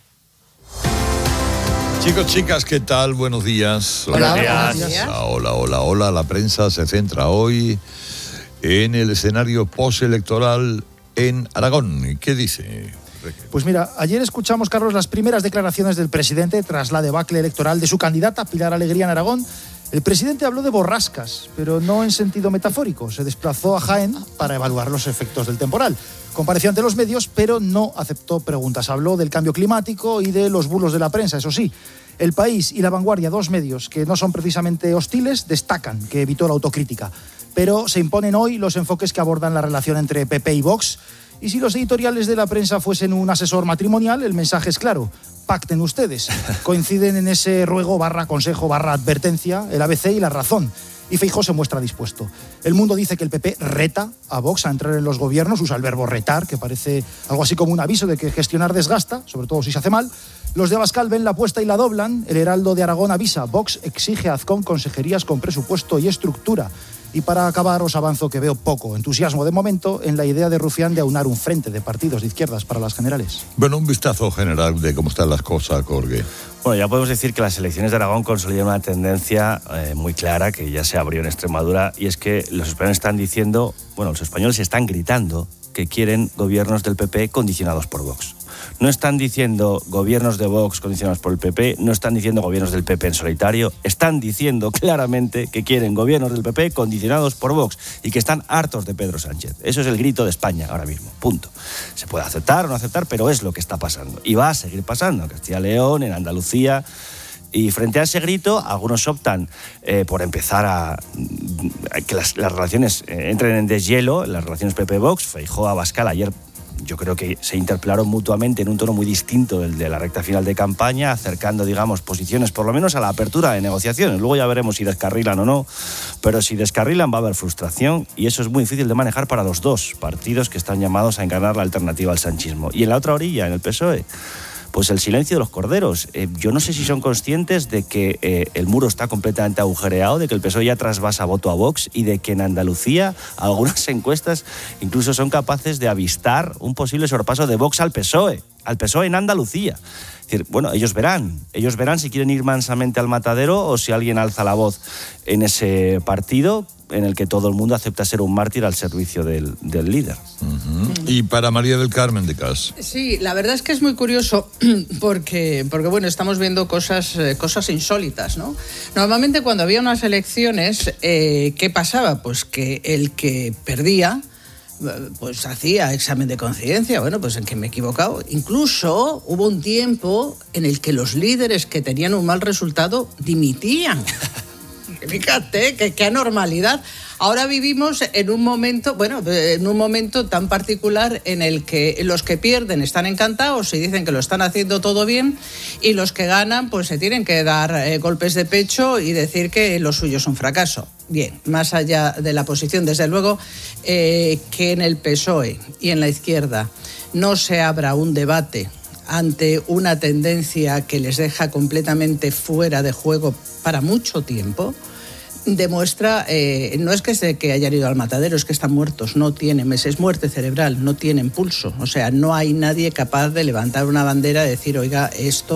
Chicos, chicas, ¿qué tal? Buenos días. Hola. Buenos días. Hola. La prensa se centra hoy en el escenario postelectoral en Aragón. ¿Qué dice? Pues mira, ayer escuchamos, Carlos, las primeras declaraciones del presidente tras la debacle electoral de su candidata Pilar Alegría en Aragón. El presidente habló de borrascas, pero no en sentido metafórico. Se desplazó a Jaén para evaluar los efectos del temporal. Compareció ante los medios, pero no aceptó preguntas. Habló del cambio climático y de los bulos de la prensa, eso sí. El País y La Vanguardia, 2 medios que no son precisamente hostiles, destacan que evitó la autocrítica. Pero se imponen hoy los enfoques que abordan la relación entre PP y Vox. Y si los editoriales de la prensa fuesen un asesor matrimonial, el mensaje es claro: pacten ustedes. Coinciden en ese ruego / consejo / advertencia el ABC y La Razón. Y Feijóo se muestra dispuesto. El Mundo dice que el PP reta a Vox a entrar en los gobiernos, usa el verbo retar, que parece algo así como un aviso de que gestionar desgasta, sobre todo si se hace mal. Los de Abascal ven la apuesta y la doblan. El Heraldo de Aragón avisa: Vox exige a Azcón consejerías con presupuesto y estructura. Y para acabar, os avanzo que veo poco entusiasmo de momento en la idea de Rufián de aunar un frente de partidos de izquierdas para las generales. Bueno, un vistazo general de cómo están las cosas, Jorge. Bueno, ya podemos decir que las elecciones de Aragón consolidan una tendencia muy clara que ya se abrió en Extremadura, y es que los españoles los españoles están gritando que quieren gobiernos del PP condicionados por Vox. No están diciendo gobiernos de Vox condicionados por el PP, no están diciendo gobiernos del PP en solitario, están diciendo claramente que quieren gobiernos del PP condicionados por Vox y que están hartos de Pedro Sánchez. Eso es el grito de España ahora mismo, punto. Se puede aceptar o no aceptar, pero es lo que está pasando. Y va a seguir pasando en Castilla y León, en Andalucía. Y frente a ese grito, algunos optan por empezar a que las relaciones entren en deshielo, las relaciones PP-Vox. Feijóo, Abascal ayer yo creo que se interpelaron mutuamente en un tono muy distinto del de la recta final de campaña, acercando, digamos, posiciones por lo menos a la apertura de negociaciones. Luego ya veremos si descarrilan o no, pero si descarrilan va a haber frustración y eso es muy difícil de manejar para los dos partidos que están llamados a encarnar la alternativa al sanchismo. Y en la otra orilla, en el PSOE, pues el silencio de los corderos. Yo no sé si son conscientes de que el muro está completamente agujereado, de que el PSOE ya trasvasa voto a Vox y de que en Andalucía algunas encuestas incluso son capaces de avistar un posible sorpaso de Vox al PSOE en Andalucía. Es decir, bueno, ellos verán si quieren ir mansamente al matadero o si alguien alza la voz en ese partido en el que todo el mundo acepta ser un mártir al servicio del líder. Uh-huh. Y para María del Carmen de Cas. Sí, la verdad es que es muy curioso porque bueno, estamos viendo cosas insólitas, ¿no? Normalmente cuando había unas elecciones, ¿qué pasaba? Pues que el que perdía pues hacía examen de conciencia, bueno, pues en que me he equivocado. Incluso hubo un tiempo en el que los líderes que tenían un mal resultado dimitían. Fíjate, qué anormalidad. Ahora vivimos en un momento tan particular en el que los que pierden están encantados y dicen que lo están haciendo todo bien y los que ganan pues se tienen que dar golpes de pecho y decir que lo suyo es un fracaso. Bien, más allá de la posición, desde luego que en el PSOE y en la izquierda no se abra un debate ante una tendencia que les deja completamente fuera de juego para mucho tiempo, demuestra, no es que hayan ido al matadero, es que están muertos, no tienen, es muerte cerebral, no tienen pulso, o sea, no hay nadie capaz de levantar una bandera y decir, oiga,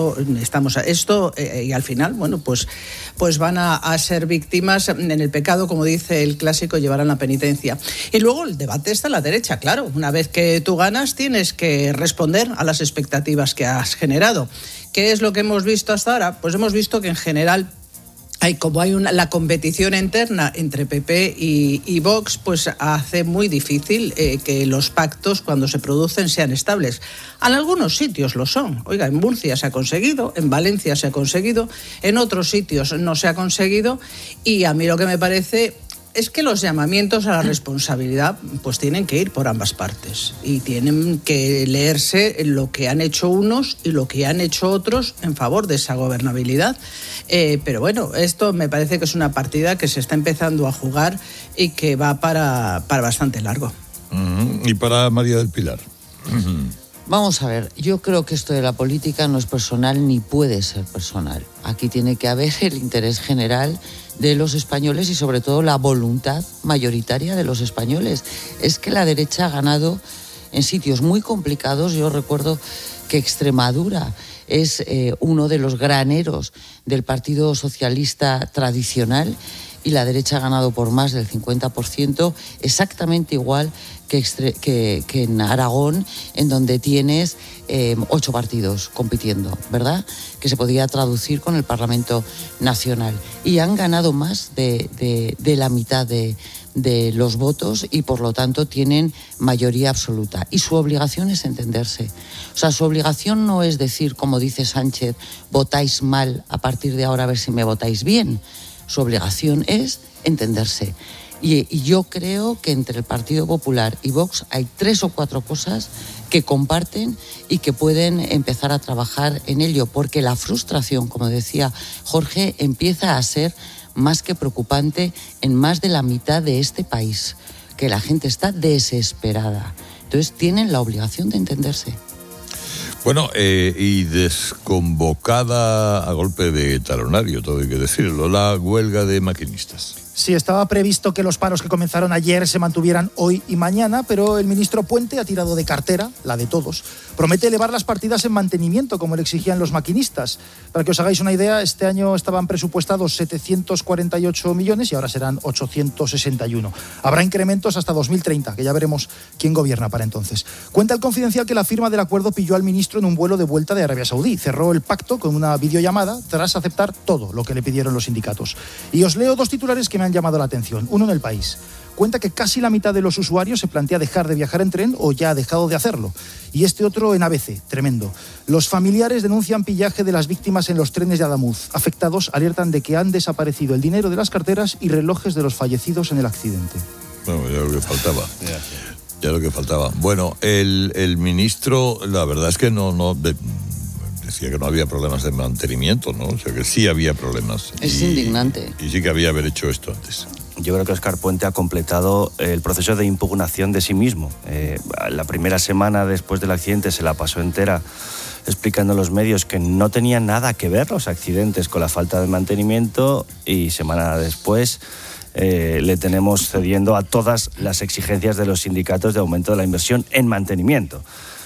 y al final, bueno, pues van a ser víctimas en el pecado, como dice el clásico, llevarán la penitencia. Y luego el debate está a la derecha, claro, una vez que tú ganas tienes que responder a las expectativas que has generado. ¿Qué es lo que hemos visto hasta ahora? Pues hemos visto que en general la competición interna entre PP y Vox, pues hace muy difícil que los pactos cuando se producen sean estables. En algunos sitios lo son. Oiga, en Murcia se ha conseguido, en Valencia se ha conseguido, en otros sitios no se ha conseguido y a mí lo que me parece es que los llamamientos a la responsabilidad pues tienen que ir por ambas partes y tienen que leerse lo que han hecho unos y lo que han hecho otros en favor de esa gobernabilidad. Pero bueno, esto me parece que es una partida que se está empezando a jugar y que va para bastante largo. Uh-huh. Y para María del Pilar. Uh-huh. Vamos a ver, yo creo que esto de la política no es personal ni puede ser personal. Aquí tiene que haber el interés general de los españoles y sobre todo la voluntad mayoritaria de los españoles. Es que la derecha ha ganado en sitios muy complicados. Yo recuerdo que Extremadura es uno de los graneros del Partido Socialista tradicional y la derecha ha ganado por más del 50%, exactamente igual que en Aragón, en donde tienes 8 partidos compitiendo, ¿verdad? Que se podía traducir con el Parlamento Nacional. Y han ganado más de la mitad de los votos y por lo tanto tienen mayoría absoluta. Y su obligación es entenderse. O sea, su obligación no es decir, como dice Sánchez, votáis mal, a partir de ahora a ver si me votáis bien. Su obligación es entenderse. Y yo creo que entre el Partido Popular y Vox hay 3 o 4 cosas que comparten y que pueden empezar a trabajar en ello, porque la frustración, como decía Jorge, empieza a ser más que preocupante en más de la mitad de este país, que la gente está desesperada. Entonces tienen la obligación de entenderse. Bueno, y desconvocada a golpe de talonario, todo hay que decirlo, la huelga de maquinistas. Sí, estaba previsto que los paros que comenzaron ayer se mantuvieran hoy y mañana, pero el ministro Puente ha tirado de cartera, la de todos. Promete elevar las partidas en mantenimiento, como le exigían los maquinistas. Para que os hagáis una idea, este año estaban presupuestados 748 millones y ahora serán 861. Habrá incrementos hasta 2030, que ya veremos quién gobierna para entonces. Cuenta el Confidencial que la firma del acuerdo pilló al ministro en un vuelo de vuelta de Arabia Saudí. Cerró el pacto con una videollamada tras aceptar todo lo que le pidieron los sindicatos. Y os leo 2 titulares que me han llamado la atención. Uno en El País. Cuenta que casi la mitad de los usuarios se plantea dejar de viajar en tren o ya ha dejado de hacerlo. Y este otro en ABC, tremendo. Los familiares denuncian pillaje de las víctimas en los trenes de Adamuz. Afectados alertan de que han desaparecido el dinero de las carteras y relojes de los fallecidos en el accidente. Bueno, ya lo que faltaba. Ya lo que faltaba. Bueno, el ministro, la verdad es que decía que no había problemas de mantenimiento, ¿no? O sea, que sí había problemas. Es indignante. Y sí que había haber hecho esto antes. Yo creo que Óscar Puente ha completado el proceso de impugnación de sí mismo. La primera semana después del accidente se la pasó entera explicando a los medios que no tenían nada que ver los accidentes con la falta de mantenimiento, y semana después le tenemos cediendo a todas las exigencias de los sindicatos de aumento de la inversión en mantenimiento.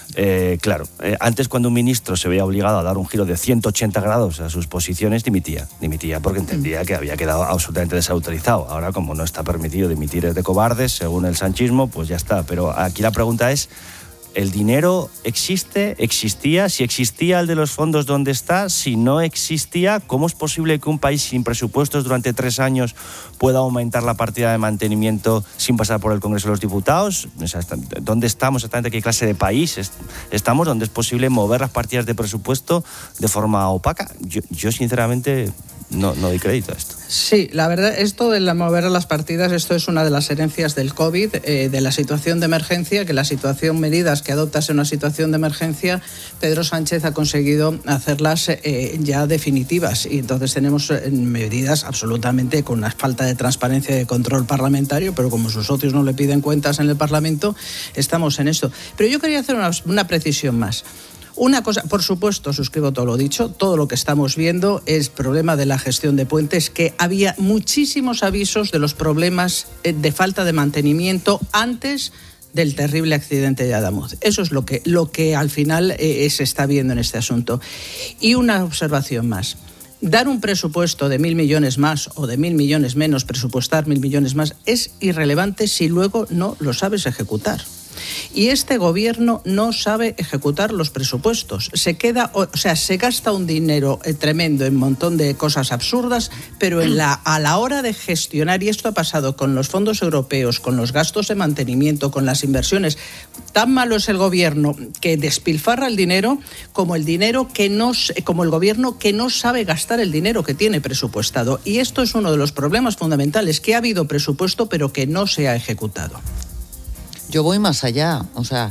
Antes, cuando un ministro se veía obligado a dar un giro de 180 grados a sus posiciones, dimitía porque entendía que había quedado absolutamente desautorizado. Ahora, como no está permitido dimitir es de cobardes, según el sanchismo, pues ya está. Pero aquí la pregunta es, ¿el dinero existía? Si existía, el de los fondos, ¿dónde está? Si no existía, ¿cómo es posible que un país sin presupuestos durante 3 años pueda aumentar la partida de mantenimiento sin pasar por el Congreso de los Diputados? ¿Dónde estamos exactamente? ¿Qué clase de país estamos? ¿Dónde es posible mover las partidas de presupuesto de forma opaca? Yo sinceramente no doy crédito a esto. Sí, la verdad, esto de mover las partidas, esto es una de las herencias del COVID, de la situación de emergencia, que medidas que adoptas en una situación de emergencia, Pedro Sánchez ha conseguido hacerlas ya definitivas, y entonces tenemos medidas absolutamente con una falta de transparencia y de control parlamentario, pero como sus socios no le piden cuentas en el Parlamento, estamos en esto. Pero yo quería hacer una precisión más. Una cosa, por supuesto, suscribo todo lo dicho, todo lo que estamos viendo es problema de la gestión de puentes, que había muchísimos avisos de los problemas de falta de mantenimiento antes del terrible accidente de Adamuz. Eso es lo que al final se está viendo en este asunto. Y una observación más. Dar un presupuesto de 1.000 millones más o de 1.000 millones menos, presupuestar 1.000 millones más, es irrelevante si luego no lo sabes ejecutar. Y este gobierno no sabe ejecutar los presupuestos. Se gasta un dinero tremendo en un montón de cosas absurdas, pero a la hora de gestionar, y esto ha pasado con los fondos europeos, con los gastos de mantenimiento, con las inversiones, tan malo es el gobierno que despilfarra el dinero como el gobierno que no sabe gastar el dinero que tiene presupuestado. Y esto es uno de los problemas fundamentales, que ha habido presupuesto pero que no se ha ejecutado. Yo voy más allá,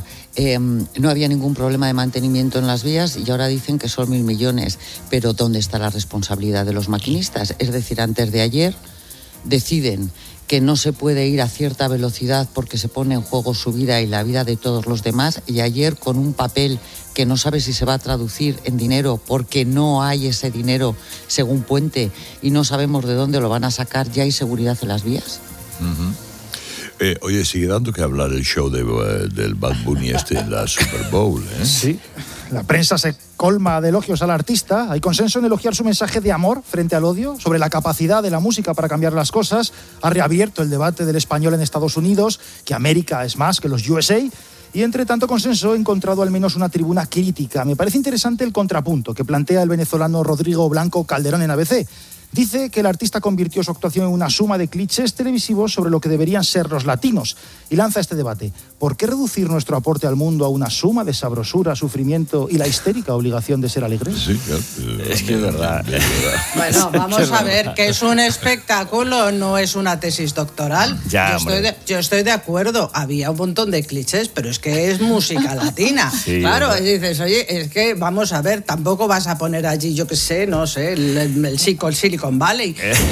no había ningún problema de mantenimiento en las vías y ahora dicen que son 1.000 millones, pero ¿dónde está la responsabilidad de los maquinistas? Es decir, antes de ayer deciden que no se puede ir a cierta velocidad porque se pone en juego su vida y la vida de todos los demás, y ayer con un papel que no sabe si se va a traducir en dinero porque no hay ese dinero según Puente y no sabemos de dónde lo van a sacar, ¿ya hay seguridad en las vías? Uh-huh. Oye, sigue dando que hablar el show del Bad Bunny en la Super Bowl, ¿eh? Sí, la prensa se colma de elogios al artista. Hay consenso en elogiar su mensaje de amor frente al odio, sobre la capacidad de la música para cambiar las cosas. Ha reabierto el debate del español en Estados Unidos, que América es más que los USA. Y entre tanto consenso he encontrado al menos una tribuna crítica. Me parece interesante el contrapunto que plantea el venezolano Rodrigo Blanco Calderón en ABC. Dice que el artista convirtió su actuación en una suma de clichés televisivos sobre lo que deberían ser los latinos, y lanza este debate. ¿Por qué reducir nuestro aporte al mundo a una suma de sabrosura, sufrimiento y la histérica obligación de ser alegres? Sí, es que es verdad. Bueno, vamos a ver, que es un espectáculo, no es una tesis doctoral. Yo estoy de acuerdo, había un montón de clichés, pero es que es música latina. Sí, claro, dices, oye, es que vamos a ver, tampoco vas a poner allí, yo qué sé, no sé, el Silicon Valley.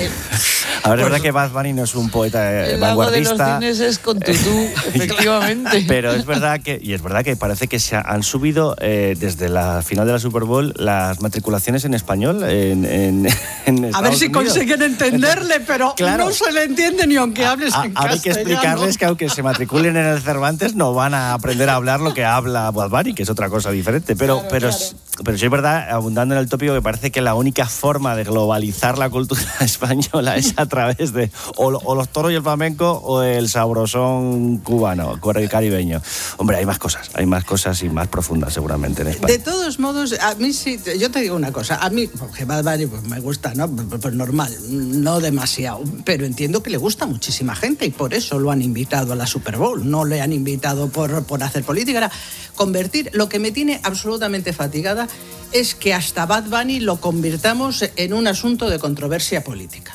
A ver, es verdad que Bad Bunny no es un poeta el vanguardista. El lago de los cines es con tutú, efectivamente. Pero es verdad que parece que se han subido desde la final de la Super Bowl las matriculaciones en español en a ver si consiguen entenderle, pero claro, no se le entiende ni aunque hables en castellano. Hay que explicarles que aunque se matriculen en el Cervantes no van a aprender a hablar lo que habla Bad Bunny, que es otra cosa diferente. Pero sí es verdad, abundando en el tópico, que parece que la única forma de globalizar la cultura española es a través de o los toros y el flamenco o el sabrosón cubano, caribeño. Hombre, hay más cosas y más profundas seguramente en España. De todos modos, a mí sí, yo te digo una cosa, a mí, porque Bad Bunny pues, me gusta, ¿no? Pues normal, no demasiado, pero entiendo que le gusta a muchísima gente y por eso lo han invitado a la Super Bowl, no le han invitado por hacer política. Ahora, lo que me tiene absolutamente fatigada es que hasta Bad Bunny lo convirtamos en un asunto de controversia política.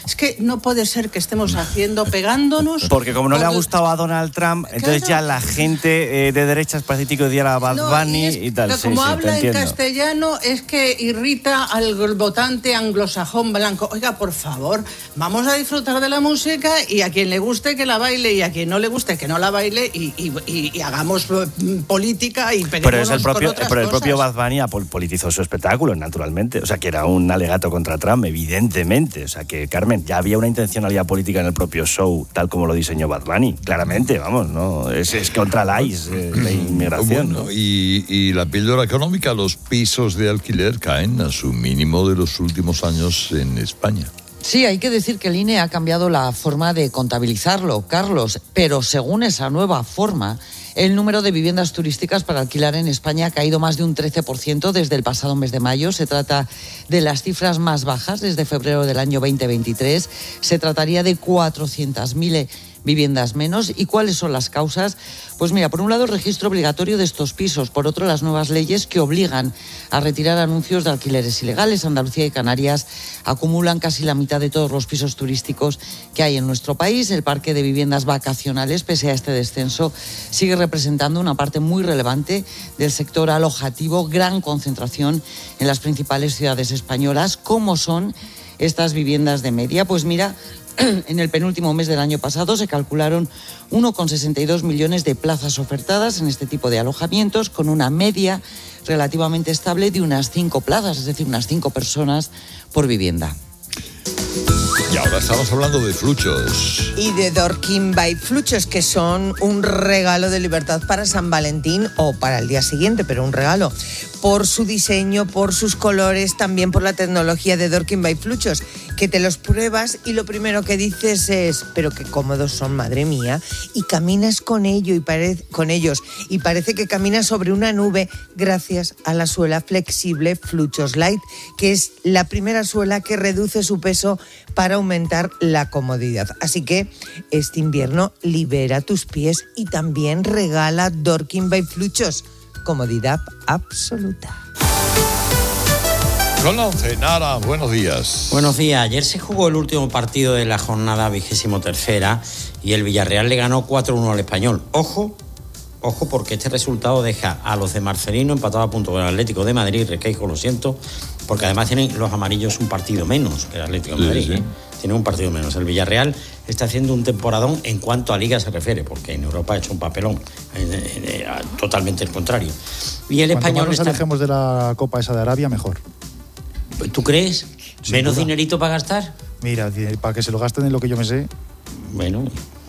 Es que no puede ser que estemos pegándonos. Porque como no le ha gustado a Donald Trump, entonces ya la gente de derechas parece que odia a Bad Bunny y tal. Pero como habla en castellano, es que irrita al votante anglosajón blanco. Oiga, por favor, vamos a disfrutar de la música y a quien le guste que la baile y a quien no le guste que no la baile y hagamos política y peguémonos con otras cosas. Pero el propio Bad Bunny politizó su espectáculo, naturalmente. O sea, que era un alegato contra Trump, evidentemente. O sea, que, Carmen, ya había una intencionalidad política en el propio show, tal como lo diseñó Bad Bunny. Claramente, vamos, ¿no? Es contra la ICE, la inmigración. Bueno, ¿no? Y la píldora económica, los pisos de alquiler caen a su mínimo de los últimos años en España. Sí, hay que decir que el INE ha cambiado la forma de contabilizarlo, Carlos, pero según esa nueva forma, el número de viviendas turísticas para alquilar en España ha caído más de un 13% desde el pasado mes de mayo. Se trata de las cifras más bajas desde febrero del año 2023. Se trataría de 400.000 viviendas menos. ¿Y cuáles son las causas? Pues mira, por un lado el registro obligatorio de estos pisos, por otro las nuevas leyes que obligan a retirar anuncios de alquileres ilegales. Andalucía y Canarias acumulan casi la mitad de todos los pisos turísticos que hay en nuestro país. El parque de viviendas vacacionales, pese a este descenso, sigue representando una parte muy relevante del sector alojativo, gran concentración en las principales ciudades españolas. ¿Cómo son estas viviendas de media? Pues mira, en el penúltimo mes del año pasado se calcularon 1,62 millones de plazas ofertadas en este tipo de alojamientos, con una media relativamente estable de unas 5 plazas, es decir, unas 5 personas por vivienda. Y ahora estamos hablando de fluchos. Y de Dorking by Fluchos, que son un regalo de libertad para San Valentín o para el día siguiente, pero un regalo. Por su diseño, por sus colores, también por la tecnología de Dorking by Fluchos, que te los pruebas y lo primero que dices es, pero qué cómodos son, madre mía, y caminas con ellos y parece que caminas sobre una nube gracias a la suela flexible Fluchos Light, que es la primera suela que reduce su peso para aumentar la comodidad. Así que este invierno libera tus pies y también regala Dorking by Fluchos. Comodidad absoluta. Con la 11, Nara, buenos días. Buenos días. Ayer se jugó el último partido de la jornada 23ª y el Villarreal le ganó 4-1 al Español. Ojo, porque este resultado deja a los de Marcelino empatados a punto con el Atlético de Madrid. Requeijo, lo siento, porque además tienen los amarillos un partido menos que el Atlético de Madrid. Sí. Tienen un partido menos. El Villarreal está haciendo un temporadón en cuanto a Liga se refiere, porque en Europa ha hecho un papelón, totalmente el contrario. Y el Español más nos alejemos de la Copa esa de Arabia, mejor. ¿Tú crees? Sin ¿menos duda. Dinerito para gastar? Mira, para que se lo gasten en lo que yo me sé. Bueno,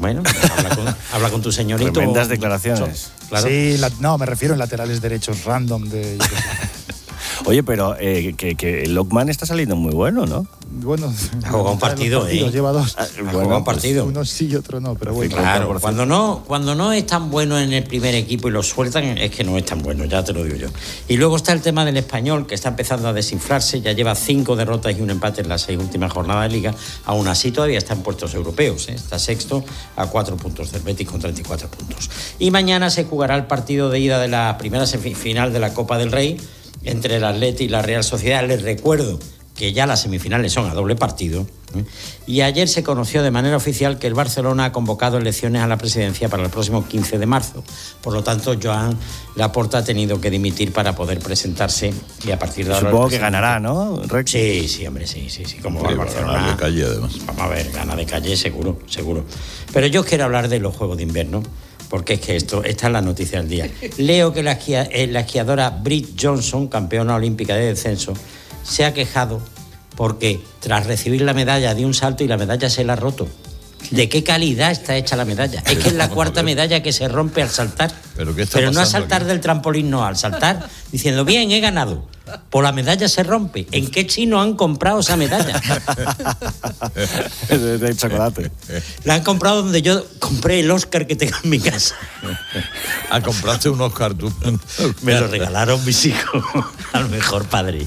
habla con tu señorito. Tremendas declaraciones. Claro. Sí, no, me refiero en laterales derechos random de... Oye, pero que Lockman está saliendo muy bueno, ¿no? Bueno, ha jugado un partido, lleva 2. Ha jugado un partido. Uno sí y otro no, pero bueno. Claro, cuando no es tan bueno en el primer equipo y lo sueltan, es que no es tan bueno, ya te lo digo yo. Y luego está el tema del Español, que está empezando a desinflarse, ya lleva 5 derrotas y un empate en las 6 últimas jornadas de Liga. Aún así todavía está en puestos europeos, ¿eh? Está sexto a 4 puntos del Betis con 34 puntos. Y mañana se jugará el partido de ida de la primera semifinal de la Copa del Rey entre el Atleti y la Real Sociedad. Les recuerdo que ya las semifinales son a doble partido. Y ayer se conoció de manera oficial que el Barcelona ha convocado elecciones a la presidencia para el próximo 15 de marzo. Por lo tanto, Joan Laporta ha tenido que dimitir para poder presentarse y a partir de ahora... Supongo que ganará, ¿no, Rex? Sí, hombre, sí. Como va el Barcelona. Ganar de calle, además. Vamos a ver, gana de calle, seguro. Pero yo quiero hablar de los Juegos de Invierno, porque es que esta es la noticia del día. Leo que la esquiadora Brit Johnson, campeona olímpica de descenso, se ha quejado porque tras recibir la medalla dio un salto y la medalla se la ha roto. ¿De qué calidad está hecha la medalla? Es que es la cuarta medalla que se rompe al saltar. Pero no al saltar aquí del trampolín, no, al saltar diciendo, bien, he ganado. Por la medalla se rompe. ¿En qué chino han comprado esa medalla? De chocolate. La han comprado donde yo compré el Oscar que tengo en mi casa. ¿Compraste un Oscar tú? Me lo regalaron mis hijos al mejor padre.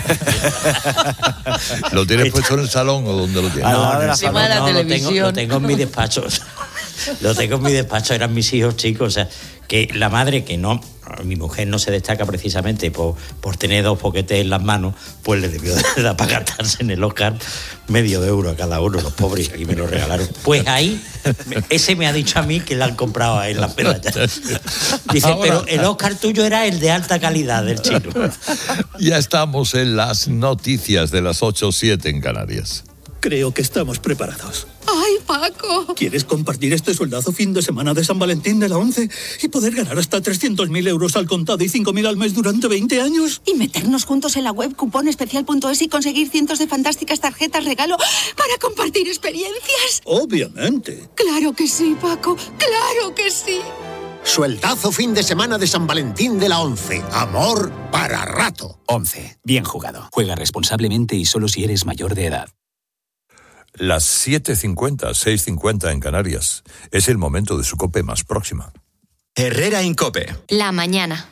¿Lo tienes puesto en el salón o dónde lo tienes? Encima de la televisión. Lo tengo en mi despacho. Eran mis hijos chicos. O sea, que la madre que no mi mujer no se destaca precisamente por tener 2 boquetes en las manos, pues le debió de dar para gastarse en el Oscar €0,5 a cada uno, los pobres, aquí me lo regalaron. Pues ahí, ese me ha dicho a mí que le han comprado a él las medallas. Dice, ahora, pero el Oscar tuyo era el de alta calidad del chino. Ya estamos en las noticias de las 8:07 en Canarias. Creo que estamos preparados. ¡Ay, Paco! ¿Quieres compartir este sueldazo fin de semana de San Valentín de la ONCE y poder ganar hasta 300.000 euros al contado y 5.000 al mes durante 20 años? Y meternos juntos en la web cuponespecial.es y conseguir cientos de fantásticas tarjetas regalo para compartir experiencias. Obviamente. ¡Claro que sí, Paco! ¡Claro que sí! Sueldazo fin de semana de San Valentín de la ONCE. Amor para rato. ONCE. Bien jugado. Juega responsablemente y solo si eres mayor de edad. Las 7:50, 6:50 en Canarias. Es el momento de su COPE más próxima. Herrera Incope. La mañana.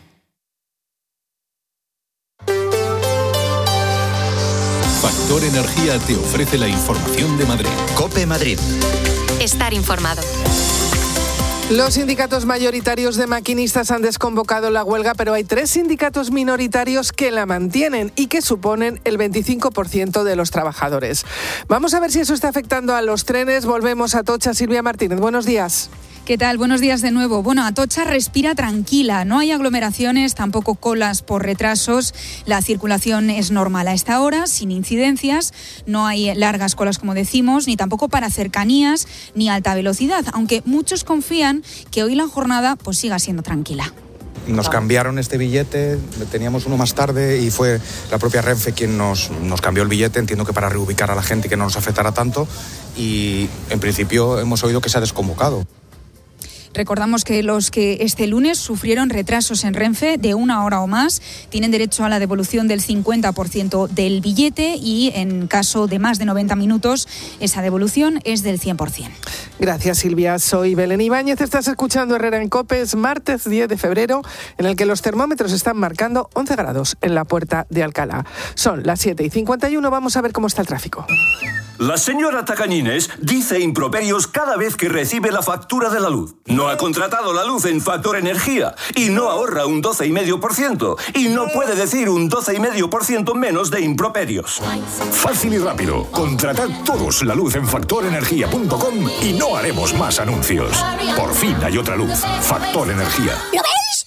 Factor Energía te ofrece la información de Madrid. COPE Madrid. Estar informado. Los sindicatos mayoritarios de maquinistas han desconvocado la huelga, pero hay 3 sindicatos minoritarios que la mantienen y que suponen el 25% de los trabajadores. Vamos a ver si eso está afectando a los trenes. Volvemos a Atocha. Silvia Martínez, buenos días. ¿Qué tal? Buenos días de nuevo. Bueno, Atocha respira tranquila. No hay aglomeraciones, tampoco colas por retrasos. La circulación es normal a esta hora, sin incidencias. No hay largas colas, como decimos, ni tampoco para cercanías, ni alta velocidad. Aunque muchos confían que hoy la jornada pues siga siendo tranquila. Nos cambiaron este billete, teníamos uno más tarde y fue la propia Renfe quien nos cambió el billete, entiendo que para reubicar a la gente y que no nos afectara tanto, y en principio hemos oído que se ha desconvocado. Recordamos que los que este lunes sufrieron retrasos en Renfe de 1 hora o más tienen derecho a la devolución del 50% del billete y en caso de más de 90 minutos esa devolución es del 100%. Gracias, Silvia. Soy Belén Ibáñez. Estás escuchando Herrera en COPE. Es martes 10 de febrero en el que los termómetros están marcando 11 grados en la Puerta de Alcalá. Son las 7:51. Vamos a ver cómo está el tráfico. La señora Tacañines dice improperios cada vez que recibe la factura de la luz. No ha contratado la luz en Factor Energía y no ahorra un 12,5% y no puede decir un 12,5% menos de improperios. Fácil y rápido. Contratad todos la luz en factorenergia.com y no haremos más anuncios. Por fin hay otra luz. Factor Energía. ¿Lo veis?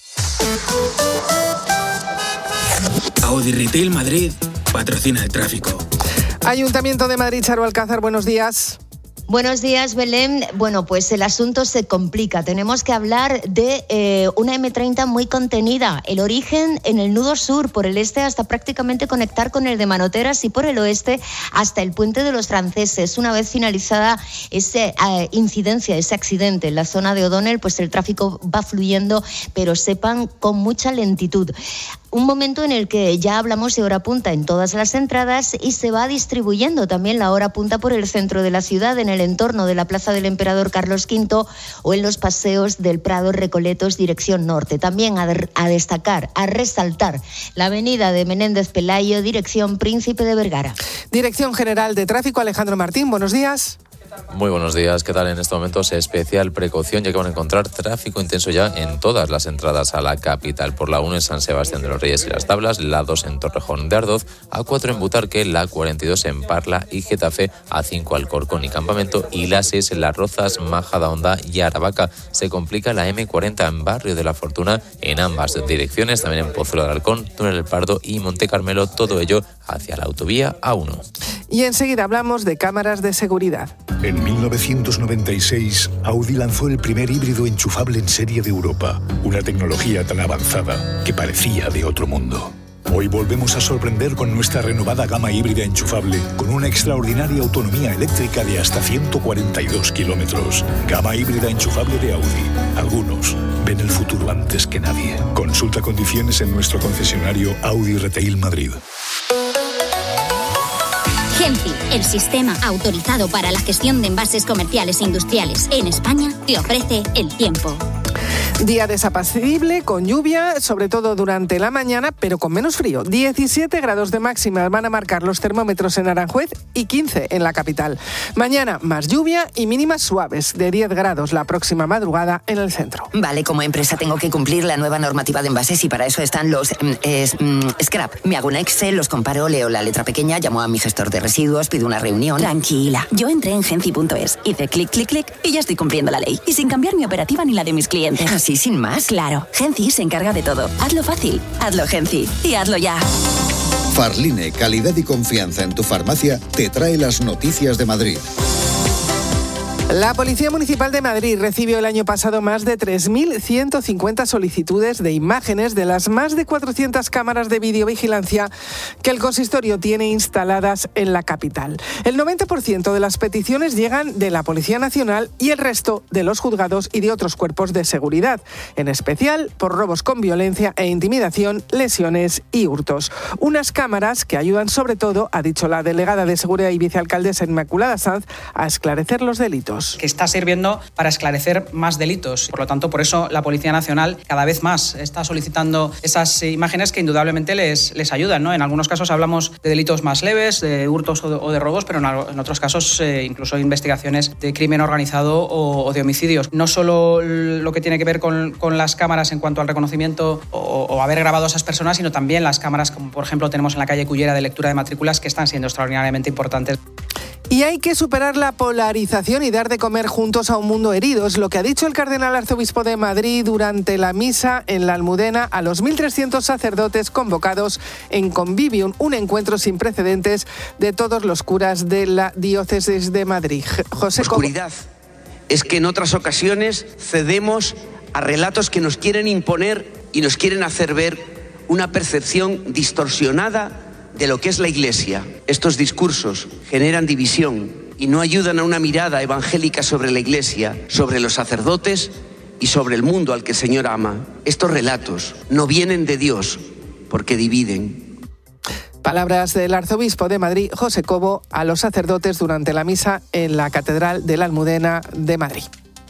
Audi Retail Madrid patrocina el tráfico. Ayuntamiento de Madrid, Charo Alcázar, buenos días. Buenos días, Belén. Bueno, pues el asunto se complica. Tenemos que hablar de una M30 muy contenida. El origen en el nudo sur, por el este hasta prácticamente conectar con el de Manoteras y por el oeste hasta el puente de los Franceses. Una vez finalizada esa incidencia, ese accidente en la zona de O'Donnell, pues el tráfico va fluyendo, pero sepan, con mucha lentitud. Un momento en el que ya hablamos de hora punta en todas las entradas y se va distribuyendo también la hora punta por el centro de la ciudad, en el entorno de la Plaza del Emperador Carlos V o en los paseos del Prado Recoletos dirección norte. También a destacar, a resaltar la avenida de Menéndez Pelayo dirección Príncipe de Vergara. Dirección General de Tráfico, Alejandro Martín, buenos días. Muy buenos días, ¿qué tal? En estos momentos especial precaución, ya que van a encontrar tráfico intenso ya en todas las entradas a la capital. Por la 1 en San Sebastián de los Reyes y Las Tablas, la 2 en Torrejón de Ardoz, A4 en Butarque, la 42 en Parla y Getafe, A5 Alcorcón y Campamento y la 6 en Las Rozas, Majadahonda y Aravaca. Se complica la M40 en Barrio de la Fortuna en ambas direcciones, también en Pozuelo de Alarcón, Túnel del Pardo y Monte Carmelo, todo ello hacia la autovía A1. Y enseguida hablamos de cámaras de seguridad. En 1996, Audi lanzó el primer híbrido enchufable en serie de Europa. Una tecnología tan avanzada que parecía de otro mundo. Hoy volvemos a sorprender con nuestra renovada gama híbrida enchufable, con una extraordinaria autonomía eléctrica de hasta 142 kilómetros. Gama híbrida enchufable de Audi. Algunos ven el futuro antes que nadie. Consulta condiciones en nuestro concesionario Audi Retail Madrid. Genfi, el sistema autorizado para la gestión de envases comerciales e industriales en España, te ofrece el tiempo. Día desapacible, con lluvia, sobre todo durante la mañana, pero con menos frío. 17 grados de máxima van a marcar los termómetros en Aranjuez y 15 en la capital. Mañana más lluvia y mínimas suaves, de 10 grados la próxima madrugada en el centro. Vale, como empresa tengo que cumplir la nueva normativa de envases y para eso están los scrap. Me hago un Excel, los comparo, leo la letra pequeña, llamo a mi gestor de residuos, pido una reunión. Tranquila, yo entré en Genci.es, hice clic, clic, clic y ya estoy cumpliendo la ley. Y sin cambiar mi operativa ni la de mis clientes. ¿Así sin más? Claro, Genci se encarga de todo. Hazlo fácil, hazlo Genci y hazlo ya. Farline, calidad y confianza en tu farmacia, te trae las noticias de Madrid. La Policía Municipal de Madrid recibió el año pasado más de 3.150 solicitudes de imágenes de las más de 400 cámaras de videovigilancia que el consistorio tiene instaladas en la capital. El 90% de las peticiones llegan de la Policía Nacional y el resto de los juzgados y de otros cuerpos de seguridad, en especial por robos con violencia e intimidación, lesiones y hurtos. Unas cámaras que ayudan sobre todo, ha dicho la delegada de Seguridad y vicealcaldesa Inmaculada Sanz, a esclarecer los delitos. Que está sirviendo para esclarecer más delitos. Por lo tanto, por eso la Policía Nacional cada vez más está solicitando esas imágenes que indudablemente les ayudan, ¿no? En algunos casos hablamos de delitos más leves, de hurtos o de robos, pero en otros casos incluso investigaciones de crimen organizado o de homicidios. No solo lo que tiene que ver con las cámaras en cuanto al reconocimiento o haber grabado a esas personas, sino también las cámaras, como por ejemplo tenemos en la calle Cullera, de lectura de matrículas, que están siendo extraordinariamente importantes. Y hay que superar la polarización y dar de comer juntos a un mundo herido. Es lo que ha dicho el cardenal arzobispo de Madrid durante la misa en la Almudena a los 1.300 sacerdotes convocados en Convivium, un encuentro sin precedentes de todos los curas de la diócesis de Madrid. José Oscuridad es que en otras ocasiones cedemos a relatos que nos quieren imponer y nos quieren hacer ver una percepción distorsionada de lo que es la Iglesia. Estos discursos generan división y no ayudan a una mirada evangélica sobre la Iglesia, sobre los sacerdotes y sobre el mundo al que el Señor ama. Estos relatos no vienen de Dios porque dividen. Palabras del arzobispo de Madrid, José Cobo, a los sacerdotes durante la misa en la Catedral de la Almudena de Madrid.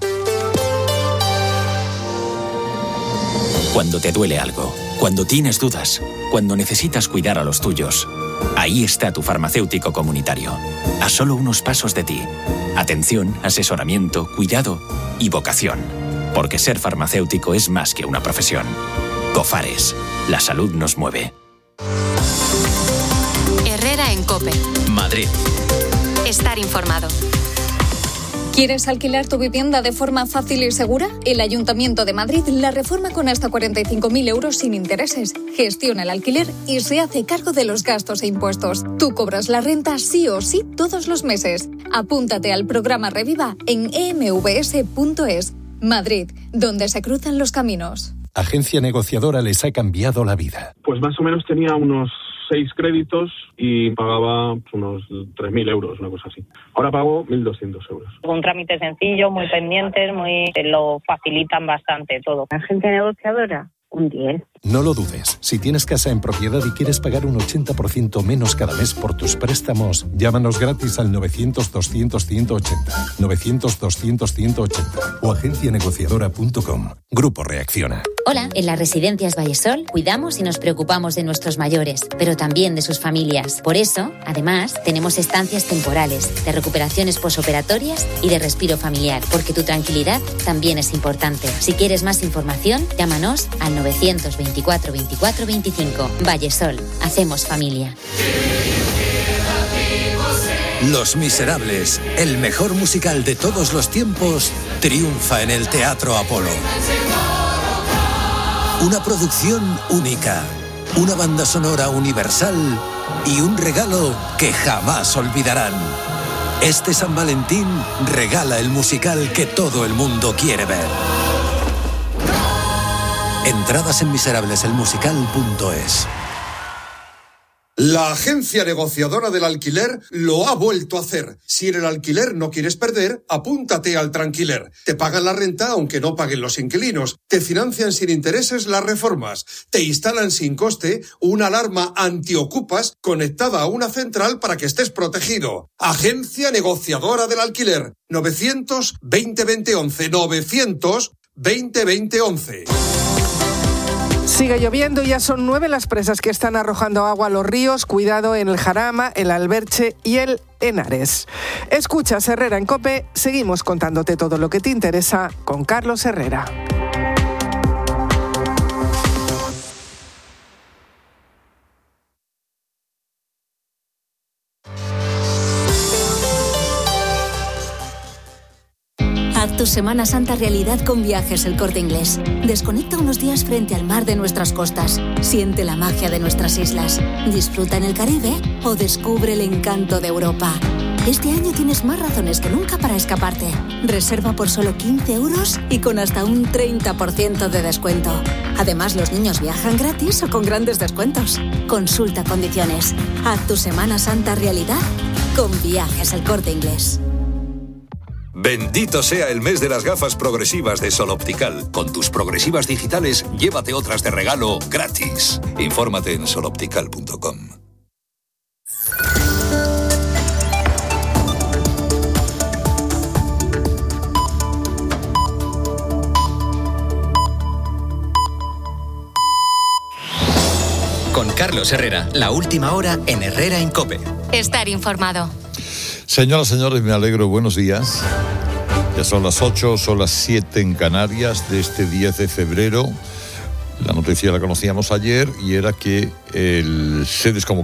Cuando te duele algo, cuando tienes dudas, cuando necesitas cuidar a los tuyos, ahí está tu farmacéutico comunitario, a solo unos pasos de ti. Atención, asesoramiento, cuidado y vocación. Porque ser farmacéutico es más que una profesión. Cofares, la salud nos mueve. Herrera en COPE. Madrid. Estar informado. ¿Quieres alquilar tu vivienda de forma fácil y segura? El Ayuntamiento de Madrid la reforma con hasta 45.000 euros sin intereses. Gestiona el alquiler y se hace cargo de los gastos e impuestos. Tú cobras la renta sí o sí todos los meses. Apúntate al programa Reviva en emvs.es. Madrid, donde se cruzan los caminos. Agencia negociadora les ha cambiado la vida. Pues más o menos tenía unos 6 créditos y pagaba unos 3.000 euros, una cosa así. Ahora pago 1.200 euros. Un trámite sencillo, muy pendientes, lo facilitan bastante todo. Agencia negociadora, un 10. No lo dudes. Si tienes casa en propiedad y quieres pagar un 80% menos cada mes por tus préstamos, llámanos gratis al 900-200-180, 900-200-180 o agencianegociadora.com. Grupo Reacciona. Hola, en las residencias Vallesol cuidamos y nos preocupamos de nuestros mayores, pero también de sus familias. Por eso, además, tenemos estancias temporales, de recuperaciones posoperatorias y de respiro familiar, porque tu tranquilidad también es importante. Si quieres más información, llámanos al 924 24 25. Vallesol, hacemos familia. Los Miserables, el mejor musical de todos los tiempos, triunfa en el Teatro Apolo. Una producción única, una banda sonora universal y un regalo que jamás olvidarán. Este San Valentín regala el musical que todo el mundo quiere ver. Entradas en miserableselmusical.es. La agencia negociadora del alquiler lo ha vuelto a hacer. Si en el alquiler no quieres perder, apúntate al Tranquiler. Te pagan la renta aunque no paguen los inquilinos. Te financian sin intereses las reformas. Te instalan sin coste una alarma antiocupas conectada a una central para que estés protegido. Agencia negociadora del alquiler. 900 20 20 11 900 20 20 11. Sigue lloviendo y ya son 9 las presas que están arrojando agua a los ríos. Cuidado en el Jarama, el Alberche y el Henares. Escuchas Herrera en COPE. Seguimos contándote todo lo que te interesa con Carlos Herrera. Haz tu Semana Santa realidad con Viajes El Corte Inglés. Desconecta unos días frente al mar de nuestras costas. Siente la magia de nuestras islas. Disfruta en el Caribe o descubre el encanto de Europa. Este año tienes más razones que nunca para escaparte. Reserva por solo 15 euros y con hasta un 30% de descuento. Además, los niños viajan gratis o con grandes descuentos. Consulta condiciones. Haz tu Semana Santa realidad con Viajes El Corte Inglés. Bendito sea el mes de las gafas progresivas de Sol Optical. Con tus progresivas digitales, llévate otras de regalo gratis. Infórmate en soloptical.com. Con Carlos Herrera, la última hora en Herrera en COPE. Estar informado. Señoras, señores, me alegro, buenos días. Ya son las 8, son las 7 en Canarias de este 10 de febrero. La noticia la conocíamos ayer y era que se desconvocaba